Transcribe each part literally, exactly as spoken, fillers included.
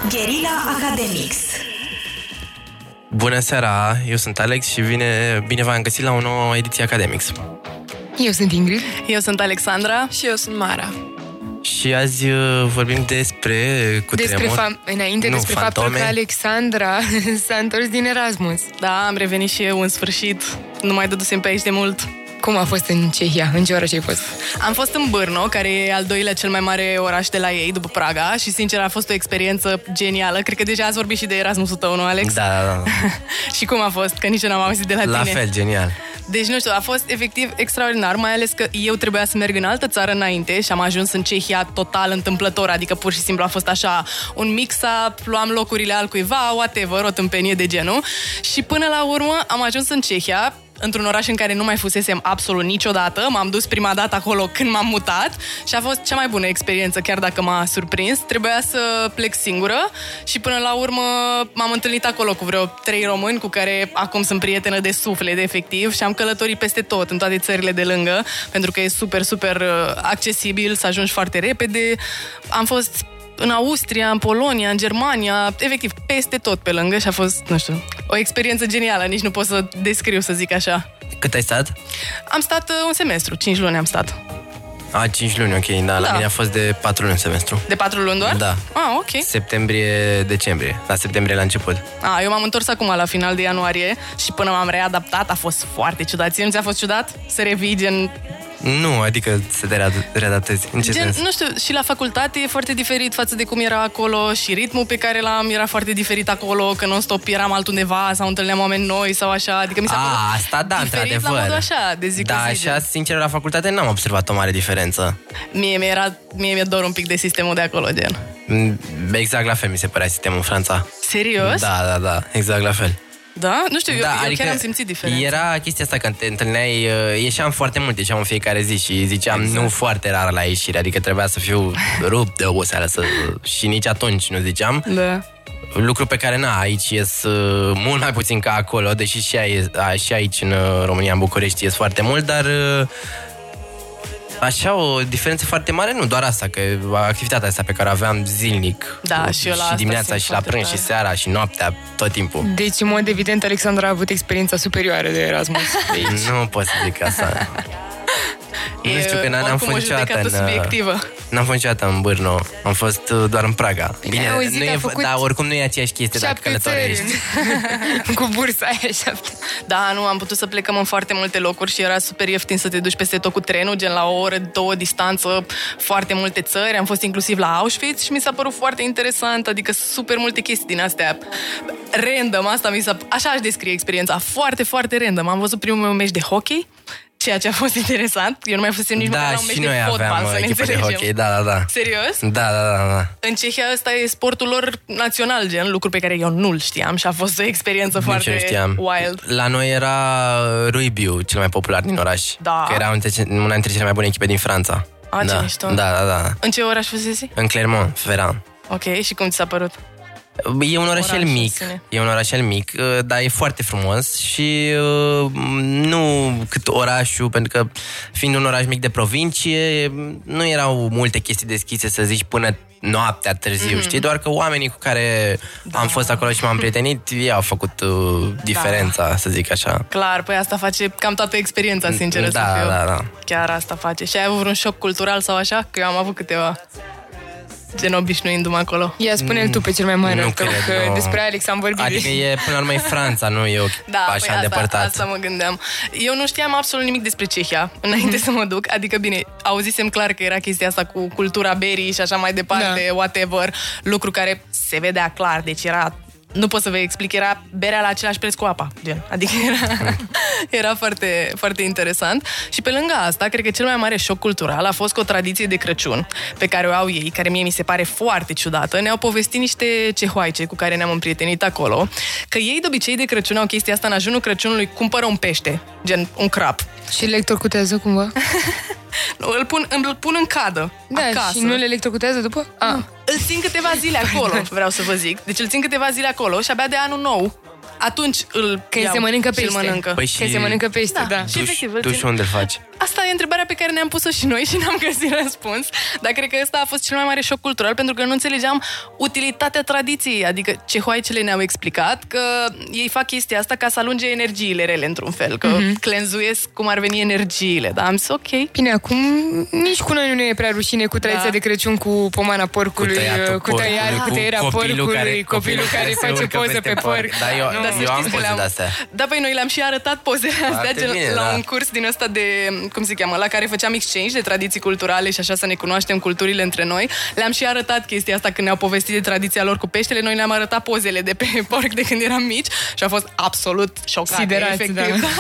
Guerilla Academics. Bună seara, eu sunt Alex și bine, bine v-am găsit la o nouă ediție Academics. Eu sunt Ingrid. Eu sunt Alexandra. Și eu sunt Mara. Și azi uh, vorbim despre cutremur. Despre fa- înainte nu, despre fantome. faptul că Alexandra s-a întors din Erasmus. Da, am revenit și eu în sfârșit. Nu mai dădusem pe aici de mult. Cum a fost în Cehia? În ce oraș ai fost? Am fost în Brno, care e al doilea cel mai mare oraș de la ei, după Praga, și sincer a fost o experiență genială. Cred că deja ați vorbit și de Erasmusul tău, nu, Alex? Da, da, da. Și cum a fost? Că nici eu n-am auzit de la, la tine. La fel, genial. Deci, nu știu, a fost efectiv extraordinar, mai ales că eu trebuia să merg în altă țară înainte și am ajuns în Cehia total întâmplător, adică pur și simplu a fost așa un mix-up, luam locurile altcuiva, whatever, o tâmpenie de genul. Și până la urmă am ajuns în Cehia, într-un oraș în care nu mai fusesem absolut niciodată. M-am dus prima dată acolo când m-am mutat și a fost cea mai bună experiență, chiar dacă m-a surprins. Trebuia să plec singură și până la urmă m-am întâlnit acolo cu vreo trei români cu care acum sunt prietenă de suflet, efectiv, și am călătorit peste tot, în toate țările de lângă, pentru că e super, super accesibil să ajungi foarte repede. Am fost în Austria, în Polonia, în Germania, efectiv, peste tot pe lângă și a fost, nu știu, o experiență genială, nici nu pot să descriu, să zic așa. Cât ai stat? Am stat uh, un semestru, cinci luni am stat. A, cinci luni, ok, da, la Da. mine a fost de patru luni semestru. De patru luni doar? Da. Ah, ok. Septembrie-decembrie, la septembrie la început. Ah, eu m-am întors acum la final de ianuarie și până m-am readaptat a fost foarte ciudat. Ție nu ți-a fost ciudat? Să revii, gen... Nu, adică să te read- readaptezi. În ce Gen, sens? nu știu, și la facultate e foarte diferit față de cum era acolo și ritmul pe care l-am era foarte diferit acolo, că non-stop eram altundeva sau întâlneam oameni noi sau așa, adică mi s-a părut A, asta da, diferit într-adevăr. la modul așa, de zi cu Da, zi. așa, sincer, la facultate n-am observat o mare diferență. Mie mi-era, mie mi-e dor un pic de sistemul de acolo, gen. Exact la fel mi se părea sistemul în Franța. Serios? Da, da, da, exact la fel. Da? Nu știu, eu, Da, eu adică chiar am simțit diferența. era chestia asta când te întâlneai, uh, ieșeam foarte mult, ieșeam în fiecare zi și ziceam exact. Nu foarte rar la ieșire, adică trebuia să fiu rupt de oboseală să, și nici atunci nu ziceam. Da. Lucru pe care, na, aici ies uh, mult mai puțin ca acolo, deși și, aici, a, și aici în uh, România, în București, ies foarte mult, dar... Uh, Așa, o diferență foarte mare, nu doar asta, că activitatea asta pe care o aveam zilnic. Da, și eu la și asta dimineața simt și la foarte prânz tare. și seara și noaptea, tot timpul. Deci, în mod evident, Alexandra a avut experiența superioară de Erasmus de aici. Nu pot să zic asta. E, Nu știu că n-am oricum, fost o niciodată judecată în... subiectivă. N-am fost niciodată în Brno, am fost uh, doar în Praga. Bine, auzi, nu că a e, făcut dar oricum nu e aceeași chestie dacă Șapte țări călătorești. în- cu bursa aia șapte. Da, nu, am putut să plecăm în foarte multe locuri și era super ieftin să te duci peste tot cu trenul, gen la o oră, două distanță, foarte multe țări. Am fost inclusiv la Auschwitz și mi s-a părut foarte interesant, adică super multe chestii din astea. Random, asta mi s-a... Așa aș descrie experiența, foarte, foarte random. Am văzut primul meu meci de hockey, ceea ce a fost interesant. Eu nu mai fusem nici măcar Da, la un meci și de noi fotbal, aveam să ne echipă de înțelegem. hockey, da, da, da. Serios? Da, da, da, da. În Cehia ăsta e sportul lor național, gen, lucru pe care eu nu-l știam și a fost o experiență Nici eu foarte nu știam. wild. La noi era Ruibiu, cel mai popular din oraș. Da. Că era una dintre cele mai bune echipe din Franța. A, ce da. mișto. Da, da, da. În ce oraș fusesi? În Clermont-Ferrand. Ok, și cum ți s-a părut? E un orășel Orașul mic, în sine. e un orășel mic, dar e foarte frumos și uh, nu cât orașul, pentru că fiind un oraș mic de provincie, nu erau multe chestii deschise, să zici, până noaptea târziu, mm-hmm. știi? Doar că oamenii cu care da. am fost acolo și m-am prietenit, ei au făcut uh, diferența, da. să zic așa. Clar, păi asta face cam toată experiența, sinceră Da, să fiu. da, da. Chiar asta face. Și ai avut vreun șoc cultural sau așa? Că eu am avut câteva. Gen obișnuindu-mă acolo. Ia, spune-l tu pe cel mai mare, Nu că, cred, că nu. despre Alex am vorbit. Adică e, până la urmă, e Franța, nu e Da, așa păi asta, îndepărtat. asta mă gândeam. Eu nu știam absolut nimic despre Cehia înainte să mă duc. Adică, bine, auzisem clar că era chestia asta cu cultura berii și așa mai departe, Da. whatever, lucru care se vedea clar, deci era... Nu pot să vă explic, era berea la același preț cu apa, gen. Adică era, era foarte, foarte interesant. Și pe lângă asta, cred că cel mai mare șoc cultural a fost că o tradiție de Crăciun pe care o au ei, care mie mi se pare foarte ciudată. Ne-au povestit niște cehoaice cu care ne-am împrietenit acolo, că ei de obicei de Crăciun au chestia asta, în ajunul Crăciunului cumpără un pește, gen un crab. Și le electrocutează cumva? Nu, îl pun, îl pun în cadă, Da, acasă. și nu le electrocutează după? Ah. Îl țin câteva zile acolo, vreau să vă zic. Deci îl țin câteva zile acolo și abia de anul nou, atunci îl Când iau se mănâncă și îl pește. mănâncă. Păi Că și se mănâncă pește, da. Și tu, efectiv, îl tu țin- și unde îl faci? asta e întrebarea pe care ne-am pus-o și noi și n-am găsit răspuns. Dar cred că ăsta a fost cel mai mare șoc cultural, pentru că nu înțelegeam utilitatea tradiției. Adică cehoaicele ne-au explicat că ei fac chestia asta ca să alunge energiile rele, într-un fel. Că mm-hmm. clenzuiesc cum ar veni energiile. Dar am zis, ok. Bine, acum nici cu noi nu ne e prea rușine cu tradiția da. de Crăciun cu pomana porcului, cu, tăiatul, cu, tăiat, cu tăierea porcului, care, copilul care face poză pe porc. Da, eu, da, eu am poze de-astea. Da, păi noi le-am și arătat pozele astea gen, bine, la da. un curs din ăsta de, cum se cheamă, la care făceam exchange de tradiții culturale și așa să ne cunoaștem culturile între noi. Le-am și arătat chestia asta când ne-au povestit de tradiția lor cu peștele. Noi le-am arătat pozele de pe porc de când eram mici și a fost absolut șocate. Siderați, efectiv. Da.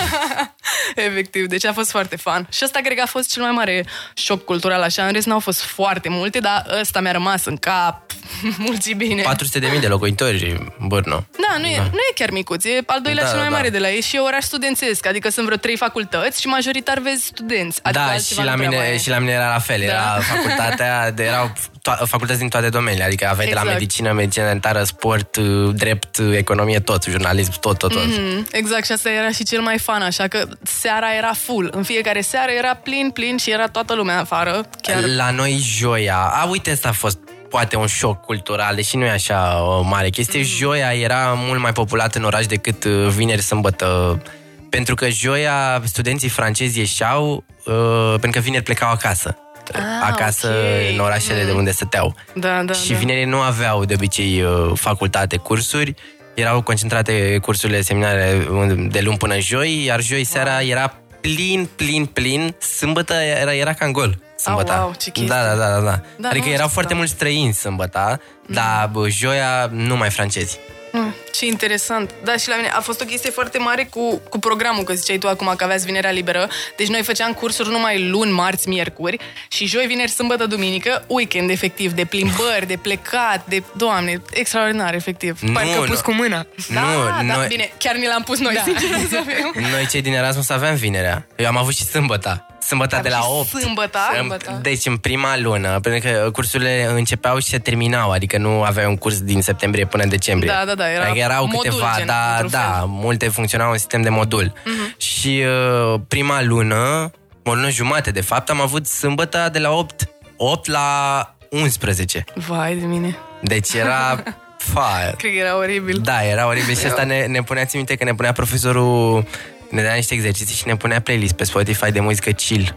Efectiv, deci a fost foarte fun. Și ăsta cred că a fost cel mai mare șoc cultural, așa. În rest n-au fost foarte multe, dar ăsta mi-a rămas în cap mulți bine. patru sute de mii de locuitori, Brno. Da, nu e, da. nu e chiar micuț, e al doilea da, cel mai da. mare de la ei și e oraș studențesc, adică sunt vreo trei facultăți și majoritar vezi studenți. Adică da, și la, mine, și la mine era la fel, da. era facultatea, de, erau to- facultăți din toate domeniile, adică aveai exact. de la medicină, medicină dentară, sport, drept, economie, tot, jurnalism, tot, tot, tot. Mm-hmm. Exact, și asta era și cel mai fan, așa că seara era full, în fiecare seară era plin, plin și era toată lumea afară. Chiar. La noi joia, a, uite, asta a fost poate un șoc cultural, deși nu e așa o mare chestie. Mm. Joia era mult mai populată în oraș decât vineri, sâmbătă. Pentru că joia studenții francezi ieșeau uh, pentru că vineri plecau acasă. Ah, acasă, okay. în orașele mm. de unde stăteau. Da, da, și da. vinerii nu aveau de obicei uh, facultate, cursuri. Erau concentrate cursurile, seminare de luni până joi, iar joi seara era plin, plin, plin. Sâmbătă era, era ca în gol. Sâmbăta. Oh, wow, ce chestie. Da, da, da, da, da. Da, adică erau foarte da. mulți străini sâmbăta, mm. dar bă, joia numai francezi. Mm, ce interesant. Da, și la mine a fost o chestie foarte mare cu, cu programul, că ziceai tu acum că aveați vinerea liberă. Deci noi făceam cursuri numai luni, marți, miercuri și joi, vineri, sâmbătă, duminică, weekend efectiv, de plimbări, de plecat, de, Doamne, extraordinar, efectiv. Nu, Parcă pus nu. cu mâna. Da, nu, da, noi... bine, chiar ni l-am pus noi, da. sincer să fiu. Noi cei din Erasmus aveam vinerea. Eu am avut și sâmbăta. Sâmbăta de la opt. Sâmbăta? Sâmbăta. Deci în prima lună, pentru că cursurile începeau și se terminau, adică nu aveai un curs din septembrie până în decembrie. Da, da, da, era adică erau modul, câteva, gen, da, da, multe funcționau în sistem de modul. Uh-huh. Și uh, prima lună, o lună jumate de fapt, am avut sâmbăta de la opt, opt la unsprezece. Vai de mine. Deci era... Fire. Cred că era oribil. Da, era oribil și asta ne, ne punea, țin minte că ne punea profesorul, ne dea niște exerciții și ne punea playlist pe Spotify de muzică chill.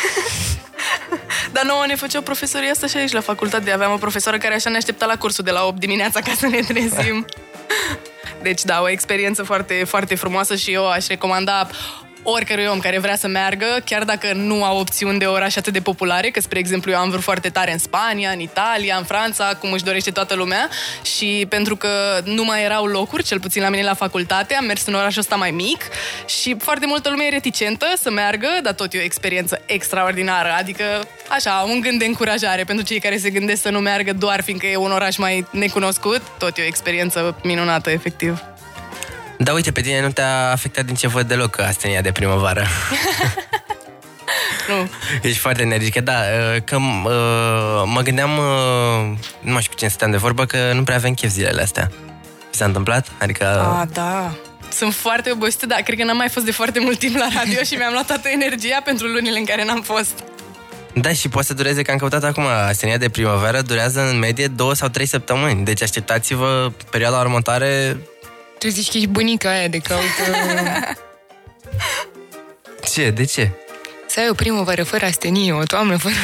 Dar nouă ne făceau profesorii asta și aici la facultate. Aveam o profesoră care așa ne aștepta la cursul de la opt dimineața ca să ne trezim. Deci da, o experiență foarte, foarte frumoasă și eu aș recomanda oricărui om care vrea să meargă, chiar dacă nu au opțiuni de oraș atât de populare, că, spre exemplu, eu am vrut foarte tare în Spania, în Italia, în Franța, cum își dorește toată lumea, și pentru că nu mai erau locuri, cel puțin la mine la facultate, am mers în orașul ăsta mai mic și foarte multă lume e reticentă să meargă, dar tot e o experiență extraordinară, adică, așa, un gând de încurajare pentru cei care se gândesc să nu meargă doar fiindcă e un oraș mai necunoscut, tot e o experiență minunată, efectiv. Da, uite, pe tine nu te-a afectat din ce văd deloc astenia de primăvară. Nu. Ești foarte energică, da, că mă gândeam, nu mai știu cu cine stăteam de vorbă, că nu prea avem chef zilele astea. Mi s-a întâmplat? Adică... A, da. Sunt foarte obosită, dar cred că n-am mai fost de foarte mult timp la radio și mi-am luat toată energia pentru lunile în care n-am fost. Da, și poate să dureze, că am căutat acum, astenia de primăvară durează în medie două sau trei săptămâni. Deci așteptați-vă perioada următoare. Tu zici că ești bunica aia de caută... Ce? De ce? Să ai o primăvară fără astenie, o toamnă fără...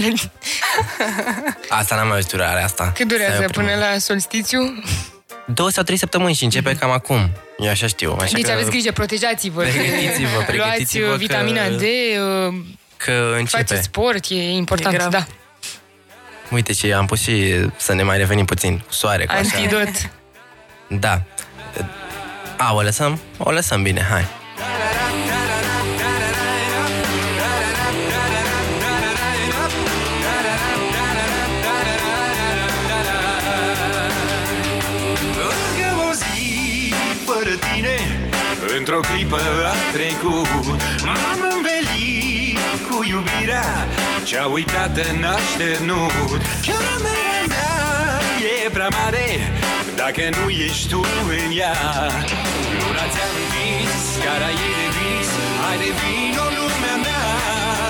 Asta n-am mai văzut asta. Cât durează până la solstițiu? Două sau trei săptămâni și începe mm-hmm. cam acum. Eu așa știu. Așa deci că... aveți grijă, protejați-vă. Pregătiți-vă, pregătiți-vă. Luați vitamina că... D, că începe. Faceți sport, e important, e da. Uite ce am pus și să ne mai revenim puțin cu soare. Cu Antidot. Așa. Da. A, o lăsăm? O lăsăm bine, hai. Într-o clipă a trecut, m-am învelit cu iubirea ce-a uitat în așternut. Camera mea e prea mare dacă nu ești tu în ea. Luna ți-a învins, cara e de vis, hai de vino lumea mea.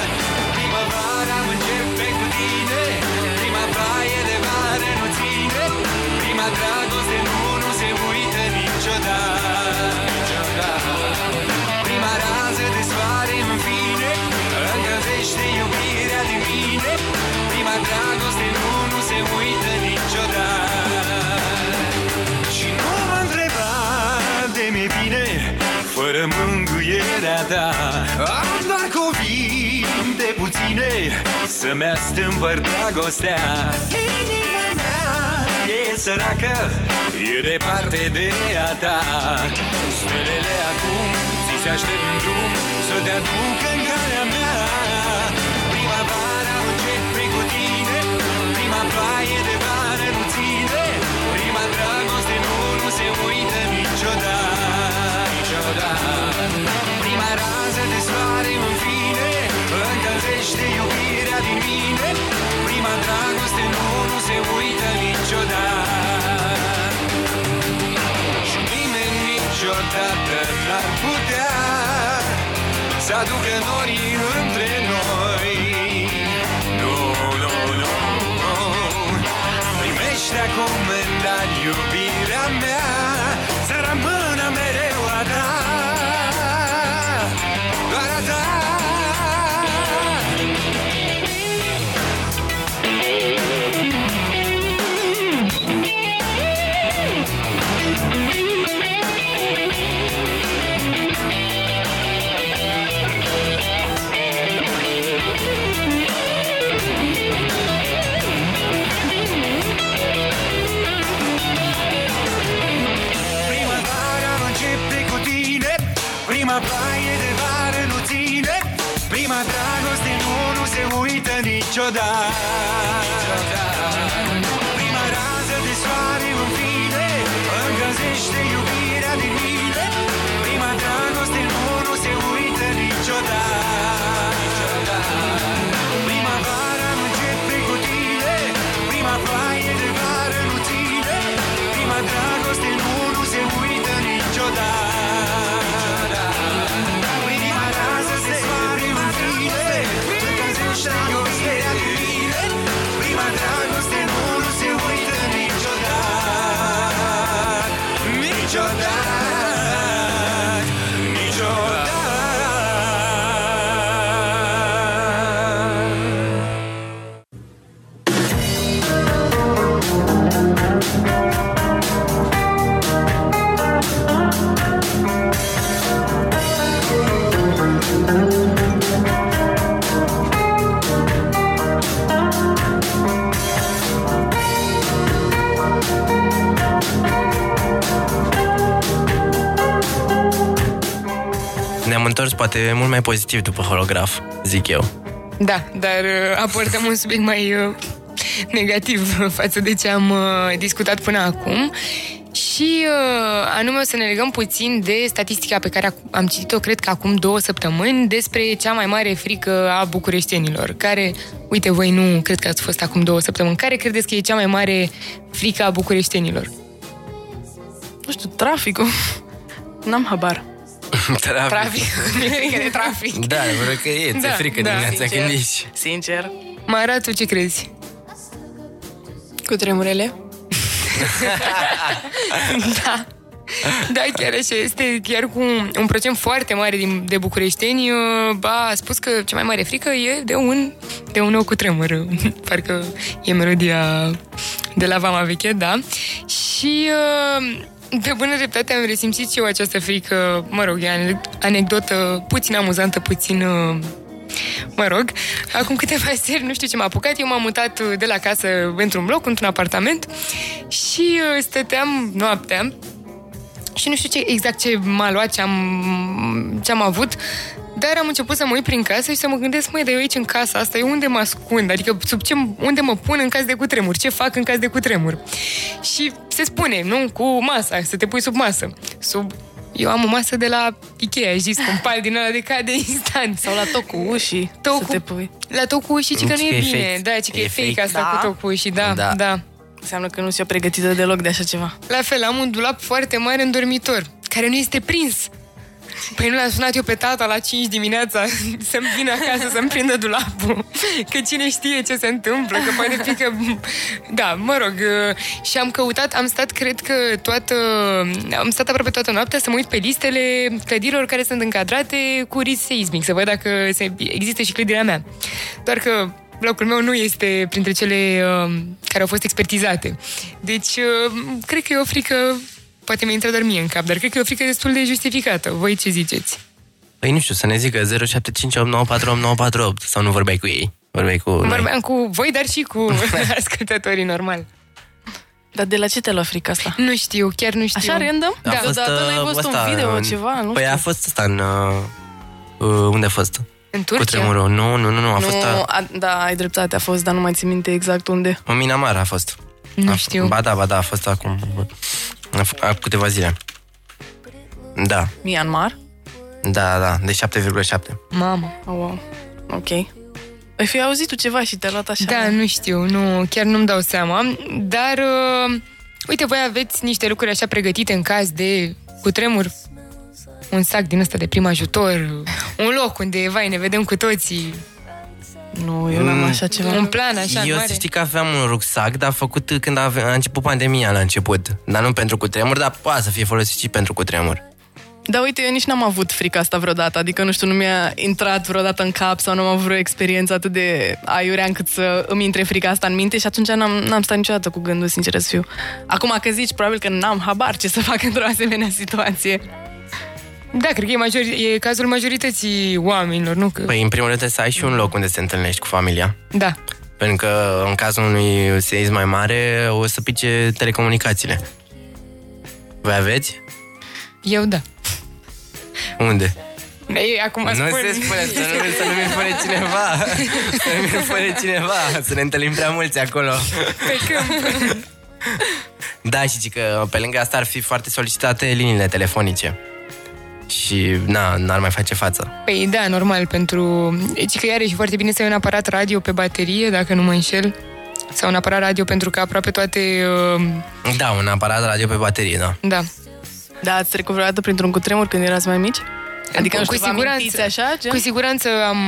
dragoste nu, nu se uită niciodată, niciodată. Prima rază de soare în fine încălzește iubirea din mine. Prima dragoste nu, nu se uită niciodată. Și nu mă întreba de-mi bine fără mângâierea ta. Am doar cuvinte puține să-mi astâmpăr dragostea. Inima mea e săracă, e departe de a ta. Stelele acum ți se aștept în drum să te aducă în calea mea. Primăvara începe cu tine, prima ploaie de vară nu ține. Prima dragoste nu, nu se uită niciodată, niciodată. Prima rază de soare în fine încălzește iubirea din mine. Prima dragoste nu, nu se uită niciodată. Și nimeni niciodată n-ar putea să aducă norii între noi. Nu, nu, nu, nu. Primește acum în dar iubirea mea să rămână mereu a ta, doar a ta. Prima ploaie de vară nu ține. Prima dragoste nu, nu se uită niciodată. Prima rază de soare în fine încălzește iubirea din mine. Prima dragoste nu, nu se uită niciodată. Primăvara începe cu tine. Prima ploaie de vară nu ține. Prima dragoste nu, nu se uită niciodată. Prima dragoste nu, nu se uită niciodată, niciodată, niciodată. Ne-am întors poate mult mai pozitiv după holograf, zic eu. Da, dar uh, abordăm un subiect mai uh, negativ față de ce am uh, discutat până acum. Și uh, anume o să ne legăm puțin de statistica pe care am citit-o, cred că acum două săptămâni, despre cea mai mare frică a bucureștenilor. Care, uite, voi nu cred că ați fost acum două săptămâni. Care credeți că e cea mai mare frică a bucureștenilor? Nu știu, traficul. N-am habar. Trafic. Trafic. de trafic. Da, vreau că e, ți-e da, frică da, dimineața sincer, când ești. Sincer. Mara, tu ce crezi? Cu tremurele? Da. Da, chiar așa este. Chiar cu un procent foarte mare din, de bucureșteni a spus că cea mai mare frică e de un, de un nou cutremur. Parcă e melodia de la Vama Veche, da. Și pe bună dreptate am resimțit și eu această frică. Mă rog, e anecdotă puțin amuzantă, puțin... Mă rog, acum câteva seri, nu știu ce m-a apucat, eu m-am mutat de la casă într-un bloc, într-un apartament și stăteam noaptea și nu știu ce, exact ce m-a luat, ce am, ce am avut, dar am început să mă uit prin casă și să mă gândesc, măi, dar eu aici în casa asta, eu unde mă ascund? Adică sub ce, unde mă pun în caz de cutremur? Ce fac în caz de cutremur? Și se spune, nu? Cu masa, să te pui sub masă. Sub... Eu am o masă de la Ikea, știți, cu un pal din ăla de cade instant. Sau la toc cu ușii, toc să te pui. La toc cu ușii, ci că nu e bine. Fake. Da, ci că e, e fake, fake asta da? cu toc cu ușii, da, da, da. Înseamnă că nu sunt eu pregătită deloc de așa ceva. La fel, am un dulap foarte mare în dormitor, care nu este prins. Păi nu l-am sunat eu pe tata la cinci dimineața să-mi vină acasă să-mi prindă dulapul. Că cine știe ce se întâmplă, că poate fi că... Da, mă rog. Și am căutat, am stat, cred că toată... Am stat aproape toată noaptea să mă uit pe listele clădirilor care sunt încadrate cu risc seismic, să văd dacă se... există și clădirea mea. Doar că blocul meu nu este printre cele uh, care au fost expertizate. Deci, uh, cred că e o frică... Poate mi-a intrat doar mie în cap, dar cred că e o frică destul de justificată. Voi ce ziceți? Păi nu știu, să ne zică zero șapte cinci opt nouă patru opt nouă patru opt sau nu vorbeai cu ei? Vorbeai cu Vorbeam noi. cu voi, dar și cu ascultătorii normal. Dar de la ce te lua frica asta? Nu știu, chiar nu știu. Așa random? A Da, fost, deodată n-ai văzut ăsta, un video, în- ceva, nu Păi știu. a fost ăsta în... Uh, unde a fost? În Cu Turcia? tremurul. Nu, nu, nu, nu, a Nu, fost a, a, da, ai dreptate, a fost, dar nu mai țin minte exact unde. în Minamar a fost. Nu a, știu. Ba da, ba da, a fost acum. A, f- a câteva zile. Da, Myanmar? da, da, de șapte virgulă șapte. Mamă. Oh, wow. Ok. Ai fi auzit tu ceva și te-a luat așa? Da, nu știu, nu, chiar nu-mi dau seama. Dar, uh, uite, voi aveți niște lucruri așa pregătite în caz de cutremur? Un sac din ăsta de prim ajutor, un loc unde, vai, ne vedem cu toții, Nu, eu n-am Mm. așa ceva. un plan așa Eu mare. să știi că aveam un rucsac, dar făcut când a, a început pandemia la început. Dar nu pentru cutremur, dar poate să fie folosit și pentru cutremur. Da, uite, eu nici n-am avut frica asta vreodată. Adică, nu știu, nu mi-a intrat vreodată în cap sau nu am avut vreo experiență atât de aiurea încât să îmi intre frica asta în minte și atunci n-am, n-am stat niciodată cu gândul, sincer să fiu. Acum că zici, probabil că n-am habar ce să fac într-o asemenea situație. Da, cred că e, major, e cazul majorității oamenilor, nu? Că... Păi, în primul rând, trebuie să ai și un loc unde să te întâlnești cu familia. Da. Pentru că, în cazul unui seism mai mare, o să pice telecomunicațiile. Voi aveți? Eu da. Unde? Ei, acum Nu spun... se spune, să nu, să nu mi spune cineva. Să nu mi spune cineva. Să ne întâlnim prea mulți acolo. Pe câmp. Da, și zic că pe lângă asta ar fi foarte solicitate liniile telefonice. Și, na, n-ar mai face față. Păi da, normal, pentru... Deci că iarăși foarte bine să ai un aparat radio pe baterie, dacă nu mă înșel. Sau un aparat radio, pentru că aproape toate... Uh, Da, un aparat radio pe baterie, da. da. Da, ați trecut vreodată printr-un cutremur când erați mai mici? Adică, nu știu, vă amintiți așa? Gen? Cu siguranță am...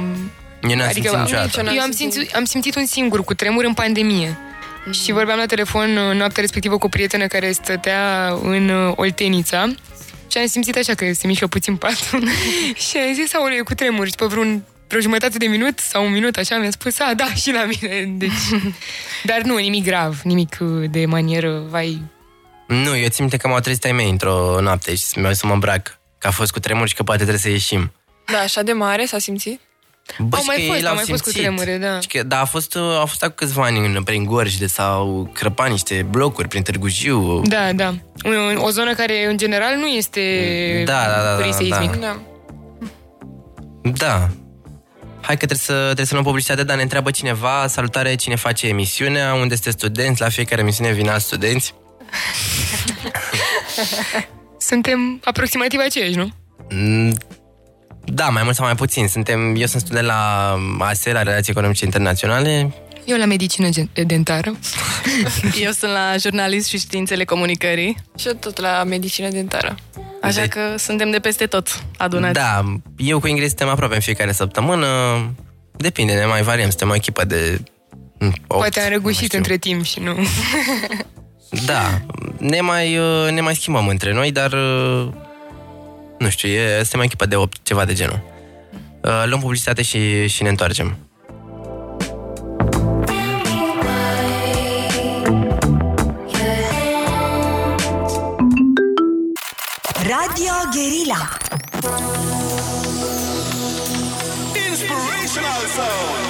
Eu n-am Adică simțit niciodată. eu am simțit, am simțit un singur cutremur în pandemie. Mm-hmm. Și vorbeam la telefon uh, noaptea respectivă cu o prietenă care stătea în uh, Oltenița. Și am simțit așa că se mișcă puțin patul. Și am zis, aoleu, e cutremur. Și pe vreun, vreo jumătate de minut sau un minut așa mi-a spus, a, da, și la mine. Deci... Dar nu, nimic grav, nimic uh, de manieră, vai... Nu, eu țin minte că m-au trezit ai mei într-o noapte și mi-au zis să mă îmbrac. Că a fost cu tremur și că poate trebuie să ieșim. Da, așa de mare s-a simțit? Bă, Au și mai că fost, ei au l-au mai fost simțit. cutremure, da. Și că, da, a fost, a fost acum câțiva ani în, prin Gorj de s-au crăpat niște blocuri prin Târgu Jiu. Da, da. O, o zonă care, în general, nu este Da, da, da, cu risc da, da. seismic. Da. Da. Hai că trebuie să, trebuie să luăm publicitate, dar ne întreabă cineva, salutare, cine face emisiunea, unde sunteți studenți, la fiecare emisiune vin alți studenți. Suntem aproximativ aceiași, nu? Mm, Da, mai mult sau mai puțin. Suntem, eu sunt student la A S E, la Relații Economice Internaționale. Eu la medicină gen- dentară. Eu sunt la jurnalism și științele comunicării, Și eu tot la medicină dentară. așa De- că suntem de peste tot adunați. Da, eu cu Ingrid suntem aproape în fiecare săptămână. Depinde, ne mai variem. Suntem o echipă de opt, Poate am nu răgușit știu. între timp și nu. Da, ne mai, uh, ne mai schimbăm între noi, dar uh, nu știu, e, suntem o echipă de opt, ceva de genul. Uh, Luăm publicitate și, și ne întoarcem. Radio Guerilla. Inspirational sound.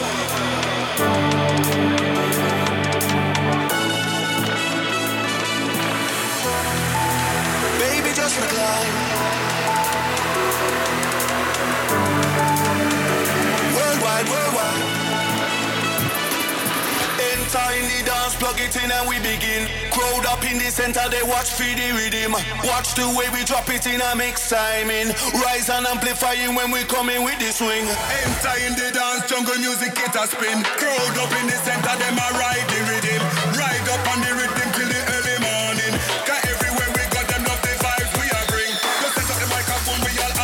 Baby, just recline. Worldwide, worldwide. Enter in the dance, plug it in and we begin. Crowd up in the center, they watch for the rhythm. Watch the way we drop it in a mix timing. Rise and amplifying when we come in with the swing. Enter in the dance, jungle music it a spin. Crowd up in the center, them a ride the rhythm. Ride up on the rhythm till the early morning. Cause everywhere we got them love the vibes we a bring. Just set up the microphone, we all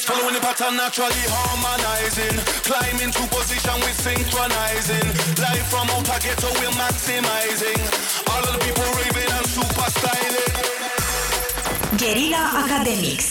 Just following the pattern, naturally harmonizing. Climbing to position, we synchronizing. Life from outer ghetto, we're maximizing. All of the people raving and super styling. Guerilla Academics.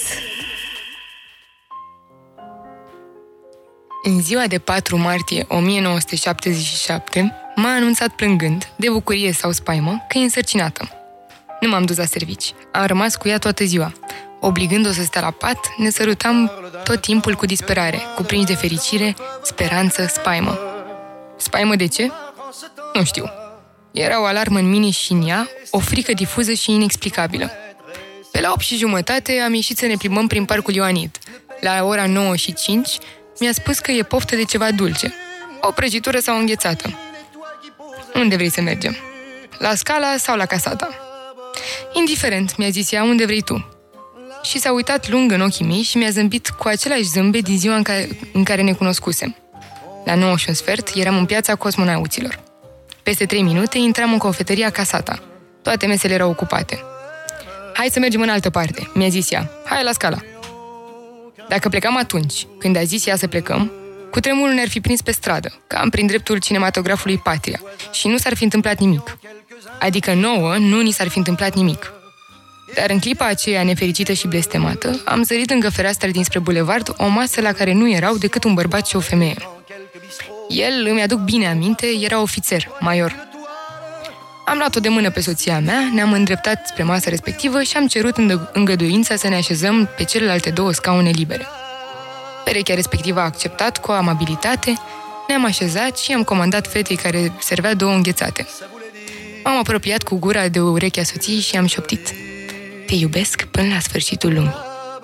În ziua de patru martie o mie nouă sute șaptezeci și șapte, m-a anunțat plângând, de bucurie sau spaimă, că e însărcinată. Nu m-am dus la servici. Am rămas cu ea toată ziua. Obligând-o să stea la pat, ne sărutam tot timpul cu disperare, cuprinși de fericire, speranță, spaimă. Spaimă de ce? Nu știu. Era o alarmă în mine și în ea, o frică difuză și inexplicabilă. Pe la opt și jumătate am ieșit să ne plimbăm prin Parcul Ioanid. La ora nouă și cinci mi-a spus că e poftă de ceva dulce. O prăjitură sau o înghețată. Unde vrei să mergem? La Scala sau la Casata? Indiferent, mi-a zis ea, unde vrei tu. Și s-a uitat lung în ochii mei și mi-a zâmbit cu același zâmbet din ziua în care, în care ne cunoscusem. La nouă și un sfert eram în piața Cosmonauților. Peste trei minute intram în cofetăria Casata. Toate mesele erau ocupate. Hai să mergem în altă parte, mi-a zis ea. Hai la Scala. Dacă plecam atunci, când a zis ea să plecăm, cutremurul ne-ar fi prins pe stradă, cam prin dreptul cinematografului Patria, și nu s-ar fi întâmplat nimic. Adică nouă nu ni s-ar fi întâmplat nimic. Dar în clipa aceea nefericită și blestemată, am zărit lângă fereastra dinspre bulevard o masă la care nu erau decât un bărbat și o femeie. El, îmi aduc bine aminte, era ofițer, major. Am luat-o de mână pe soția mea, ne-am îndreptat spre masa respectivă și am cerut îngăduința să ne așezăm pe celelalte două scaune libere. Perechea respectivă a acceptat cu amabilitate, ne-am așezat și am comandat fetei care servea două înghețate. M-am apropiat cu gura de urechea soției și am șoptit: te iubesc până la sfârșitul lumii.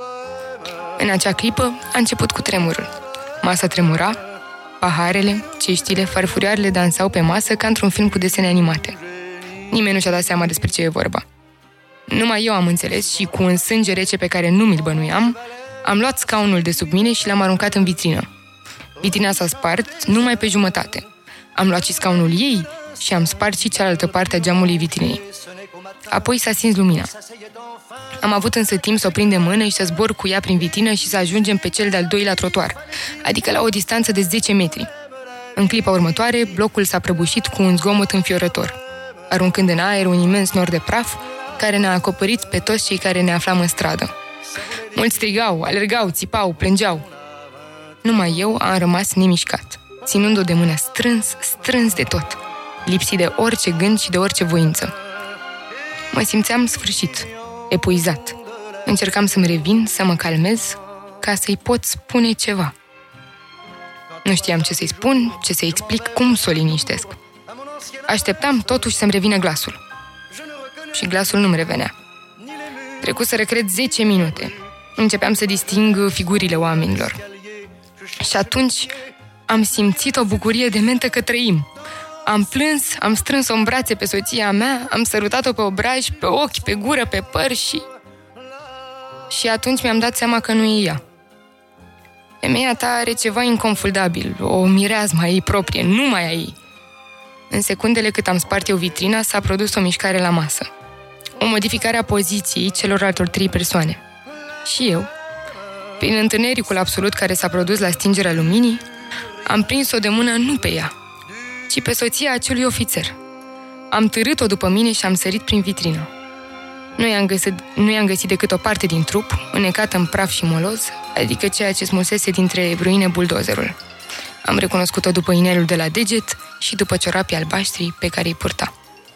În acea clipă a început cu tremurul. Masa tremura, paharele, ceștile, farfurioarele dansau pe masă ca într-un film cu desene animate. Nimeni nu și-a dat seama despre ce e vorba. Numai eu am înțeles și, cu un sânge rece pe care nu mi-l bănuiam, am luat scaunul de sub mine și l-am aruncat în vitrină. Vitrina s-a spart numai pe jumătate. Am luat și scaunul ei și am spart și cealaltă parte a geamului vitrinei. Apoi s-a stins lumina. Am avut însă timp să o prind de mână și să zbor cu ea prin vitrină și să ajungem pe cel de-al doilea trotuar, adică la o distanță de zece metri. În clipa următoare, blocul s-a prăbușit cu un zgomot înfiorător, aruncând în aer un imens nor de praf care ne-a acoperit pe toți cei care ne aflam în stradă. Mulți strigau, alergau, țipau, plângeau. Numai eu am rămas nemișcat, ținând-o de mână strâns, strâns de tot, lipsit de orice gând și de orice voință. Mă simțeam sfârșit, epuizat. Încercam să-mi revin, să mă calmez, ca să-i pot spune ceva. Nu știam ce să-i spun, ce să-i explic, cum să o liniștesc. Așteptam totuși să-mi revină glasul. Și glasul nu-mi revenea. Trecuseră, cred, zece minute. Începeam să disting figurile oamenilor. Și atunci am simțit o bucurie dementă că trăim. Am plâns, am strâns-o în brațe pe soția mea, am sărutat-o pe obraj, pe ochi, pe gură, pe păr și... Și atunci mi-am dat seama că nu e ea. Femeia ta are ceva inconfundabil, o mireazmă a ei proprie, numai a ei. În secundele cât am spart eu vitrina, s-a produs o mișcare la masă. O modificare a poziției celorlaltor trei persoane. Și eu, prin întunericul absolut care s-a produs la stingerea luminii, am prins-o de mână nu pe ea, ci pe soția acelui ofițer. Am târât-o după mine și am sărit prin vitrină. Nu i-am găsit, nu i-am găsit decât o parte din trup, înnecată în praf și moloz, adică ceea ce smulsese dintre ruine buldozerul. Am recunoscut-o după inelul de la deget și după ciorapii albaștri pe care îi purta.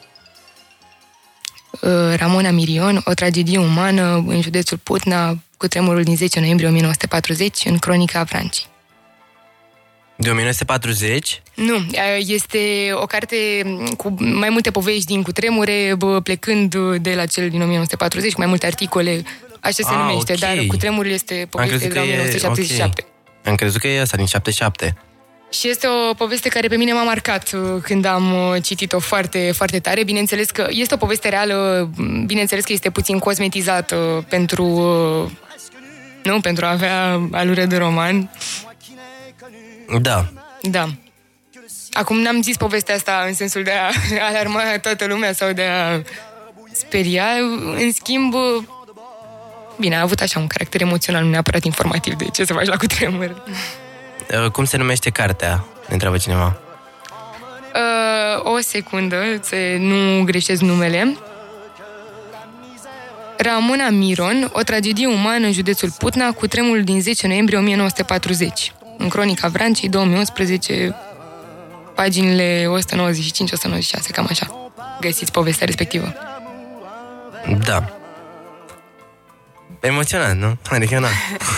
Ramona Mirion, o tragedie umană în județul Putna, cu tremurul din zece noiembrie o mie nouă sute patruzeci, în Cronica Avrancii. De o mie nouă sute patruzeci? Nu, este o carte cu mai multe povești din cutremure, plecând de la cel din o mie nouă sute patruzeci, cu mai multe articole, așa se ah, numește, okay. Dar cutremurul este povestea de la o mie nouă sute șaptezeci și șapte. Okay. Am crezut că e asta, din șaptezeci și șapte. Și este o poveste care pe mine m-a marcat când am citit-o foarte, foarte tare. Bineînțeles că este o poveste reală, bineînțeles că este puțin cosmetizată pentru, nu, pentru a avea alură de roman. Da. Da. Acum n-am zis povestea asta în sensul de a alarma toată lumea sau de a speria. În schimb, Bine, a avut așa un caracter emoțional, nu neapărat informativ, de ce să faci la cutremur. Cum se numește cartea? Ne întreabă cineva. Uh, o secundă, să nu greșesc numele. Ramona Miron, o tragedie umană în județul Putna, cu tremurul din zece noiembrie o mie nouă sute patruzeci. În Cronica Vrancii, două mii unsprezece, paginile o sută nouăzeci și cinci - o sută nouăzeci și șase, cam așa. Găsiți povestea respectivă. Da. Emoționant, nu? Adică, na.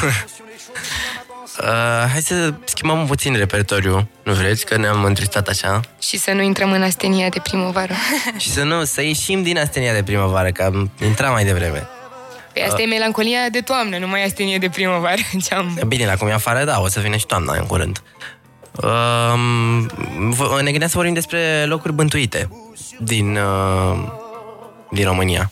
Uh, hai să schimbăm puțin repertoriu, nu vreți? Că ne-am întristat așa. Și să nu intrăm în astenia de primăvară. Și să nu, să ieșim din astenia de primăvară, că am intrat mai devreme. Păi asta uh. e melancolia de toamnă, nu mai astenie de primăvară. Ce-am... Bine, la cum e afară, da, o să vină și toamna în curând. Uh, ne gândeam să vorbim despre locuri bântuite din, uh, din România.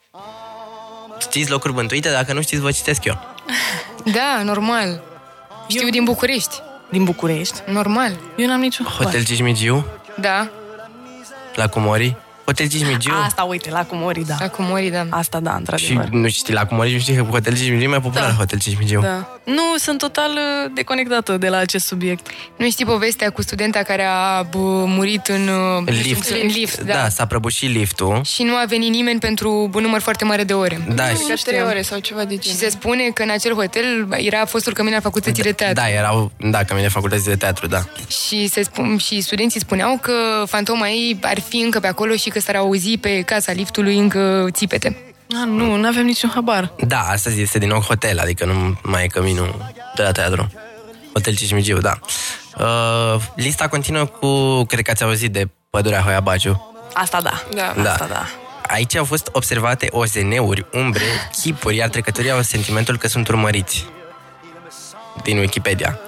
Știți locuri bântuite? Dacă nu știți, vă citesc eu. Da, normal. Știu eu... din București. Din București? Normal. Eu n-am niciun Hotel Cismigiu? Da. La Comori? Hotel Cismigiu? Asta, uite, la Comori, da. La Comori, da. Asta, da, într-adevăr. Și nu știi, la Comori, nu știi că Hotel Cismigiu e mai popular, da. Hotel Cismigiu. Da. Nu, sunt total uh, deconectată de la acest subiect. Nu știi povestea cu studenta care a bă, murit în uh, lift. În lift, da. Da, s-a prăbușit liftul. Și nu a venit nimeni pentru un număr foarte mare de ore. Da, nu, și trei ore sau ceva de Și genul. se spune că în acel hotel era fostul cămin al facultății de teatru. Da, erau, da, cămin de facultății de teatru, da. Și, se spun, și studenții spuneau că fantoma ei ar fi încă pe acolo și că s-ar auzi pe casa liftului încă țipete. Ah, nu, nu avem niciun habar. Da, astăzi este din nou hotel, adică nu mai e căminul de la teatru. Hotel Cismigiu, da. Uh, lista continuă cu, cred că ați auzit de pădurea Hoia Baciu. Asta da. Da. Da. Asta da. Aici au fost observate O S N-uri, umbre, chipuri, iar trecătorii au sentimentul că sunt urmăriți. Din Wikipedia.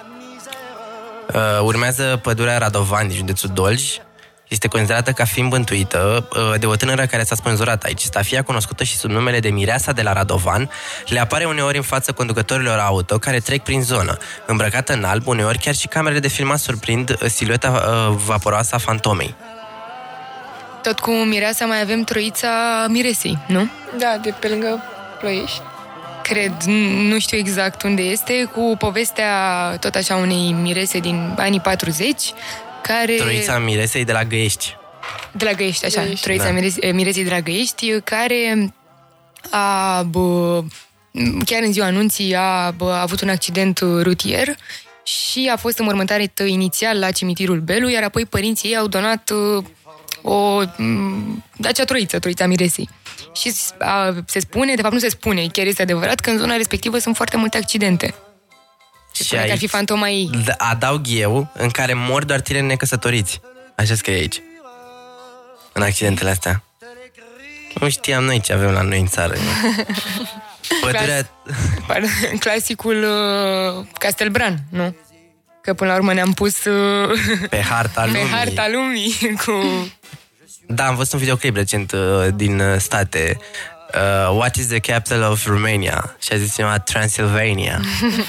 Uh, urmează pădurea Radovan din județul Dolj. Este considerată ca fiind bântuită de o tânără care s-a spânzurat aici. Stafia, cunoscută și sub numele de Mireasa de la Radovan, le apare uneori în fața conducătorilor auto care trec prin zonă. Îmbrăcată în alb, uneori chiar și camerele de filmat surprind silueta uh, vaporoasă a fantomei. Tot cu Mireasa mai avem troița Miresei, nu? Da, de pe lângă Ploiești. Cred, nu știu exact unde este, cu povestea tot așa unei mirese din anii patruzeci, care... Troița Miresei de la Găiești. De la Găiești, așa. Găiești, Troița da. Mirese, Miresei de la Găiești, care a, bă, chiar în ziua anunții a, bă, a avut un accident rutier și a fost înmormântată inițial la cimitirul Belu, iar apoi părinții ei au donat o... acea troiță, Troița Miresei. Și a, se spune, de fapt nu se spune, chiar este adevărat, că în zona respectivă sunt foarte multe accidente. Se spune că ar fi fantoma ei. Adaug eu, în care mor doar tineri necăsătoriți. Așa scrie aici. În accidentele astea. Nu știam noi ce avem la noi în țară. Pădurea... Clas- clasicul uh, Castelbran, nu? Că până la urmă ne-am pus uh, pe harta lumii. Pe harta lumii cu... Da, am văzut un videoclip recent uh, din uh, state. Uh, What is the capital of Romania? Și a zis cineva Transylvania.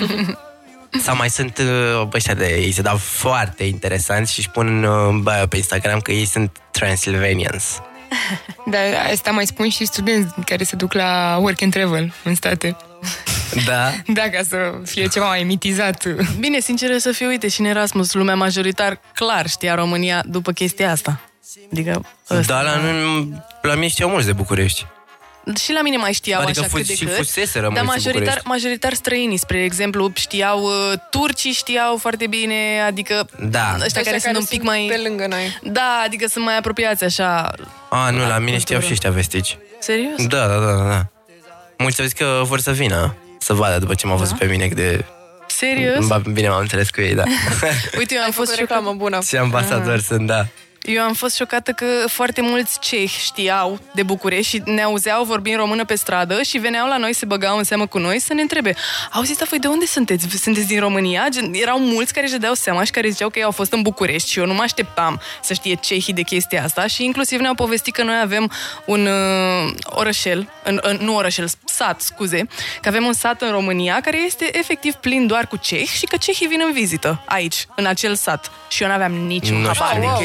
Sau mai sunt uh, ăștia de ei se dau foarte interesanți și își pun uh, bio pe Instagram că ei sunt Transylvanians. Da, asta mai spun și studenți care se duc la work and travel în state. Da? Da, ca să fie ceva mai mitizat. Bine, sincer să fiu, uite, și în Erasmus, lumea majoritar clar știa România după chestia asta. Adică ăsta, da, la, la mine știau mulți de București. Și la mine mai știau adică așa f- cât de și cât, fuseseră dar majoritar, în majoritar străinii, spre exemplu, știau, uh, turcii știau foarte bine, adică da. ăștia care, care sunt un pic mai... pe lângă noi. Da, adică sunt mai apropiați așa. A, nu, la, la mine cultură. știau și ăștia vestici. Serios? Da, da, da, da. Mulți au zis că vor să vină, să vadă după ce m-au văzut da? pe mine cât de... Serios? Bine, m-am înțeles cu ei, da. Uite, eu am fost reclamă bună. Și ambasador ah. sunt, da. Eu am fost șocată că foarte mulți cehi știau de București și ne auzeau vorbind română pe stradă și veneau la noi, se băgau în seamă cu noi să ne întrebe: auziți, voi de unde sunteți? Sunteți din România? Gen, erau mulți care își dădeau seama și care ziceau că ei au fost în București și eu nu mă așteptam să știe cehii de chestia asta și inclusiv ne-au povestit că noi avem un uh, orășel, în, în, nu orășel, sat, scuze, că avem un sat în România care este efectiv plin doar cu cehi și că cehii vin în vizită aici, în acel sat. Și eu n-aveam niciun nu habar știu. de chestia asta.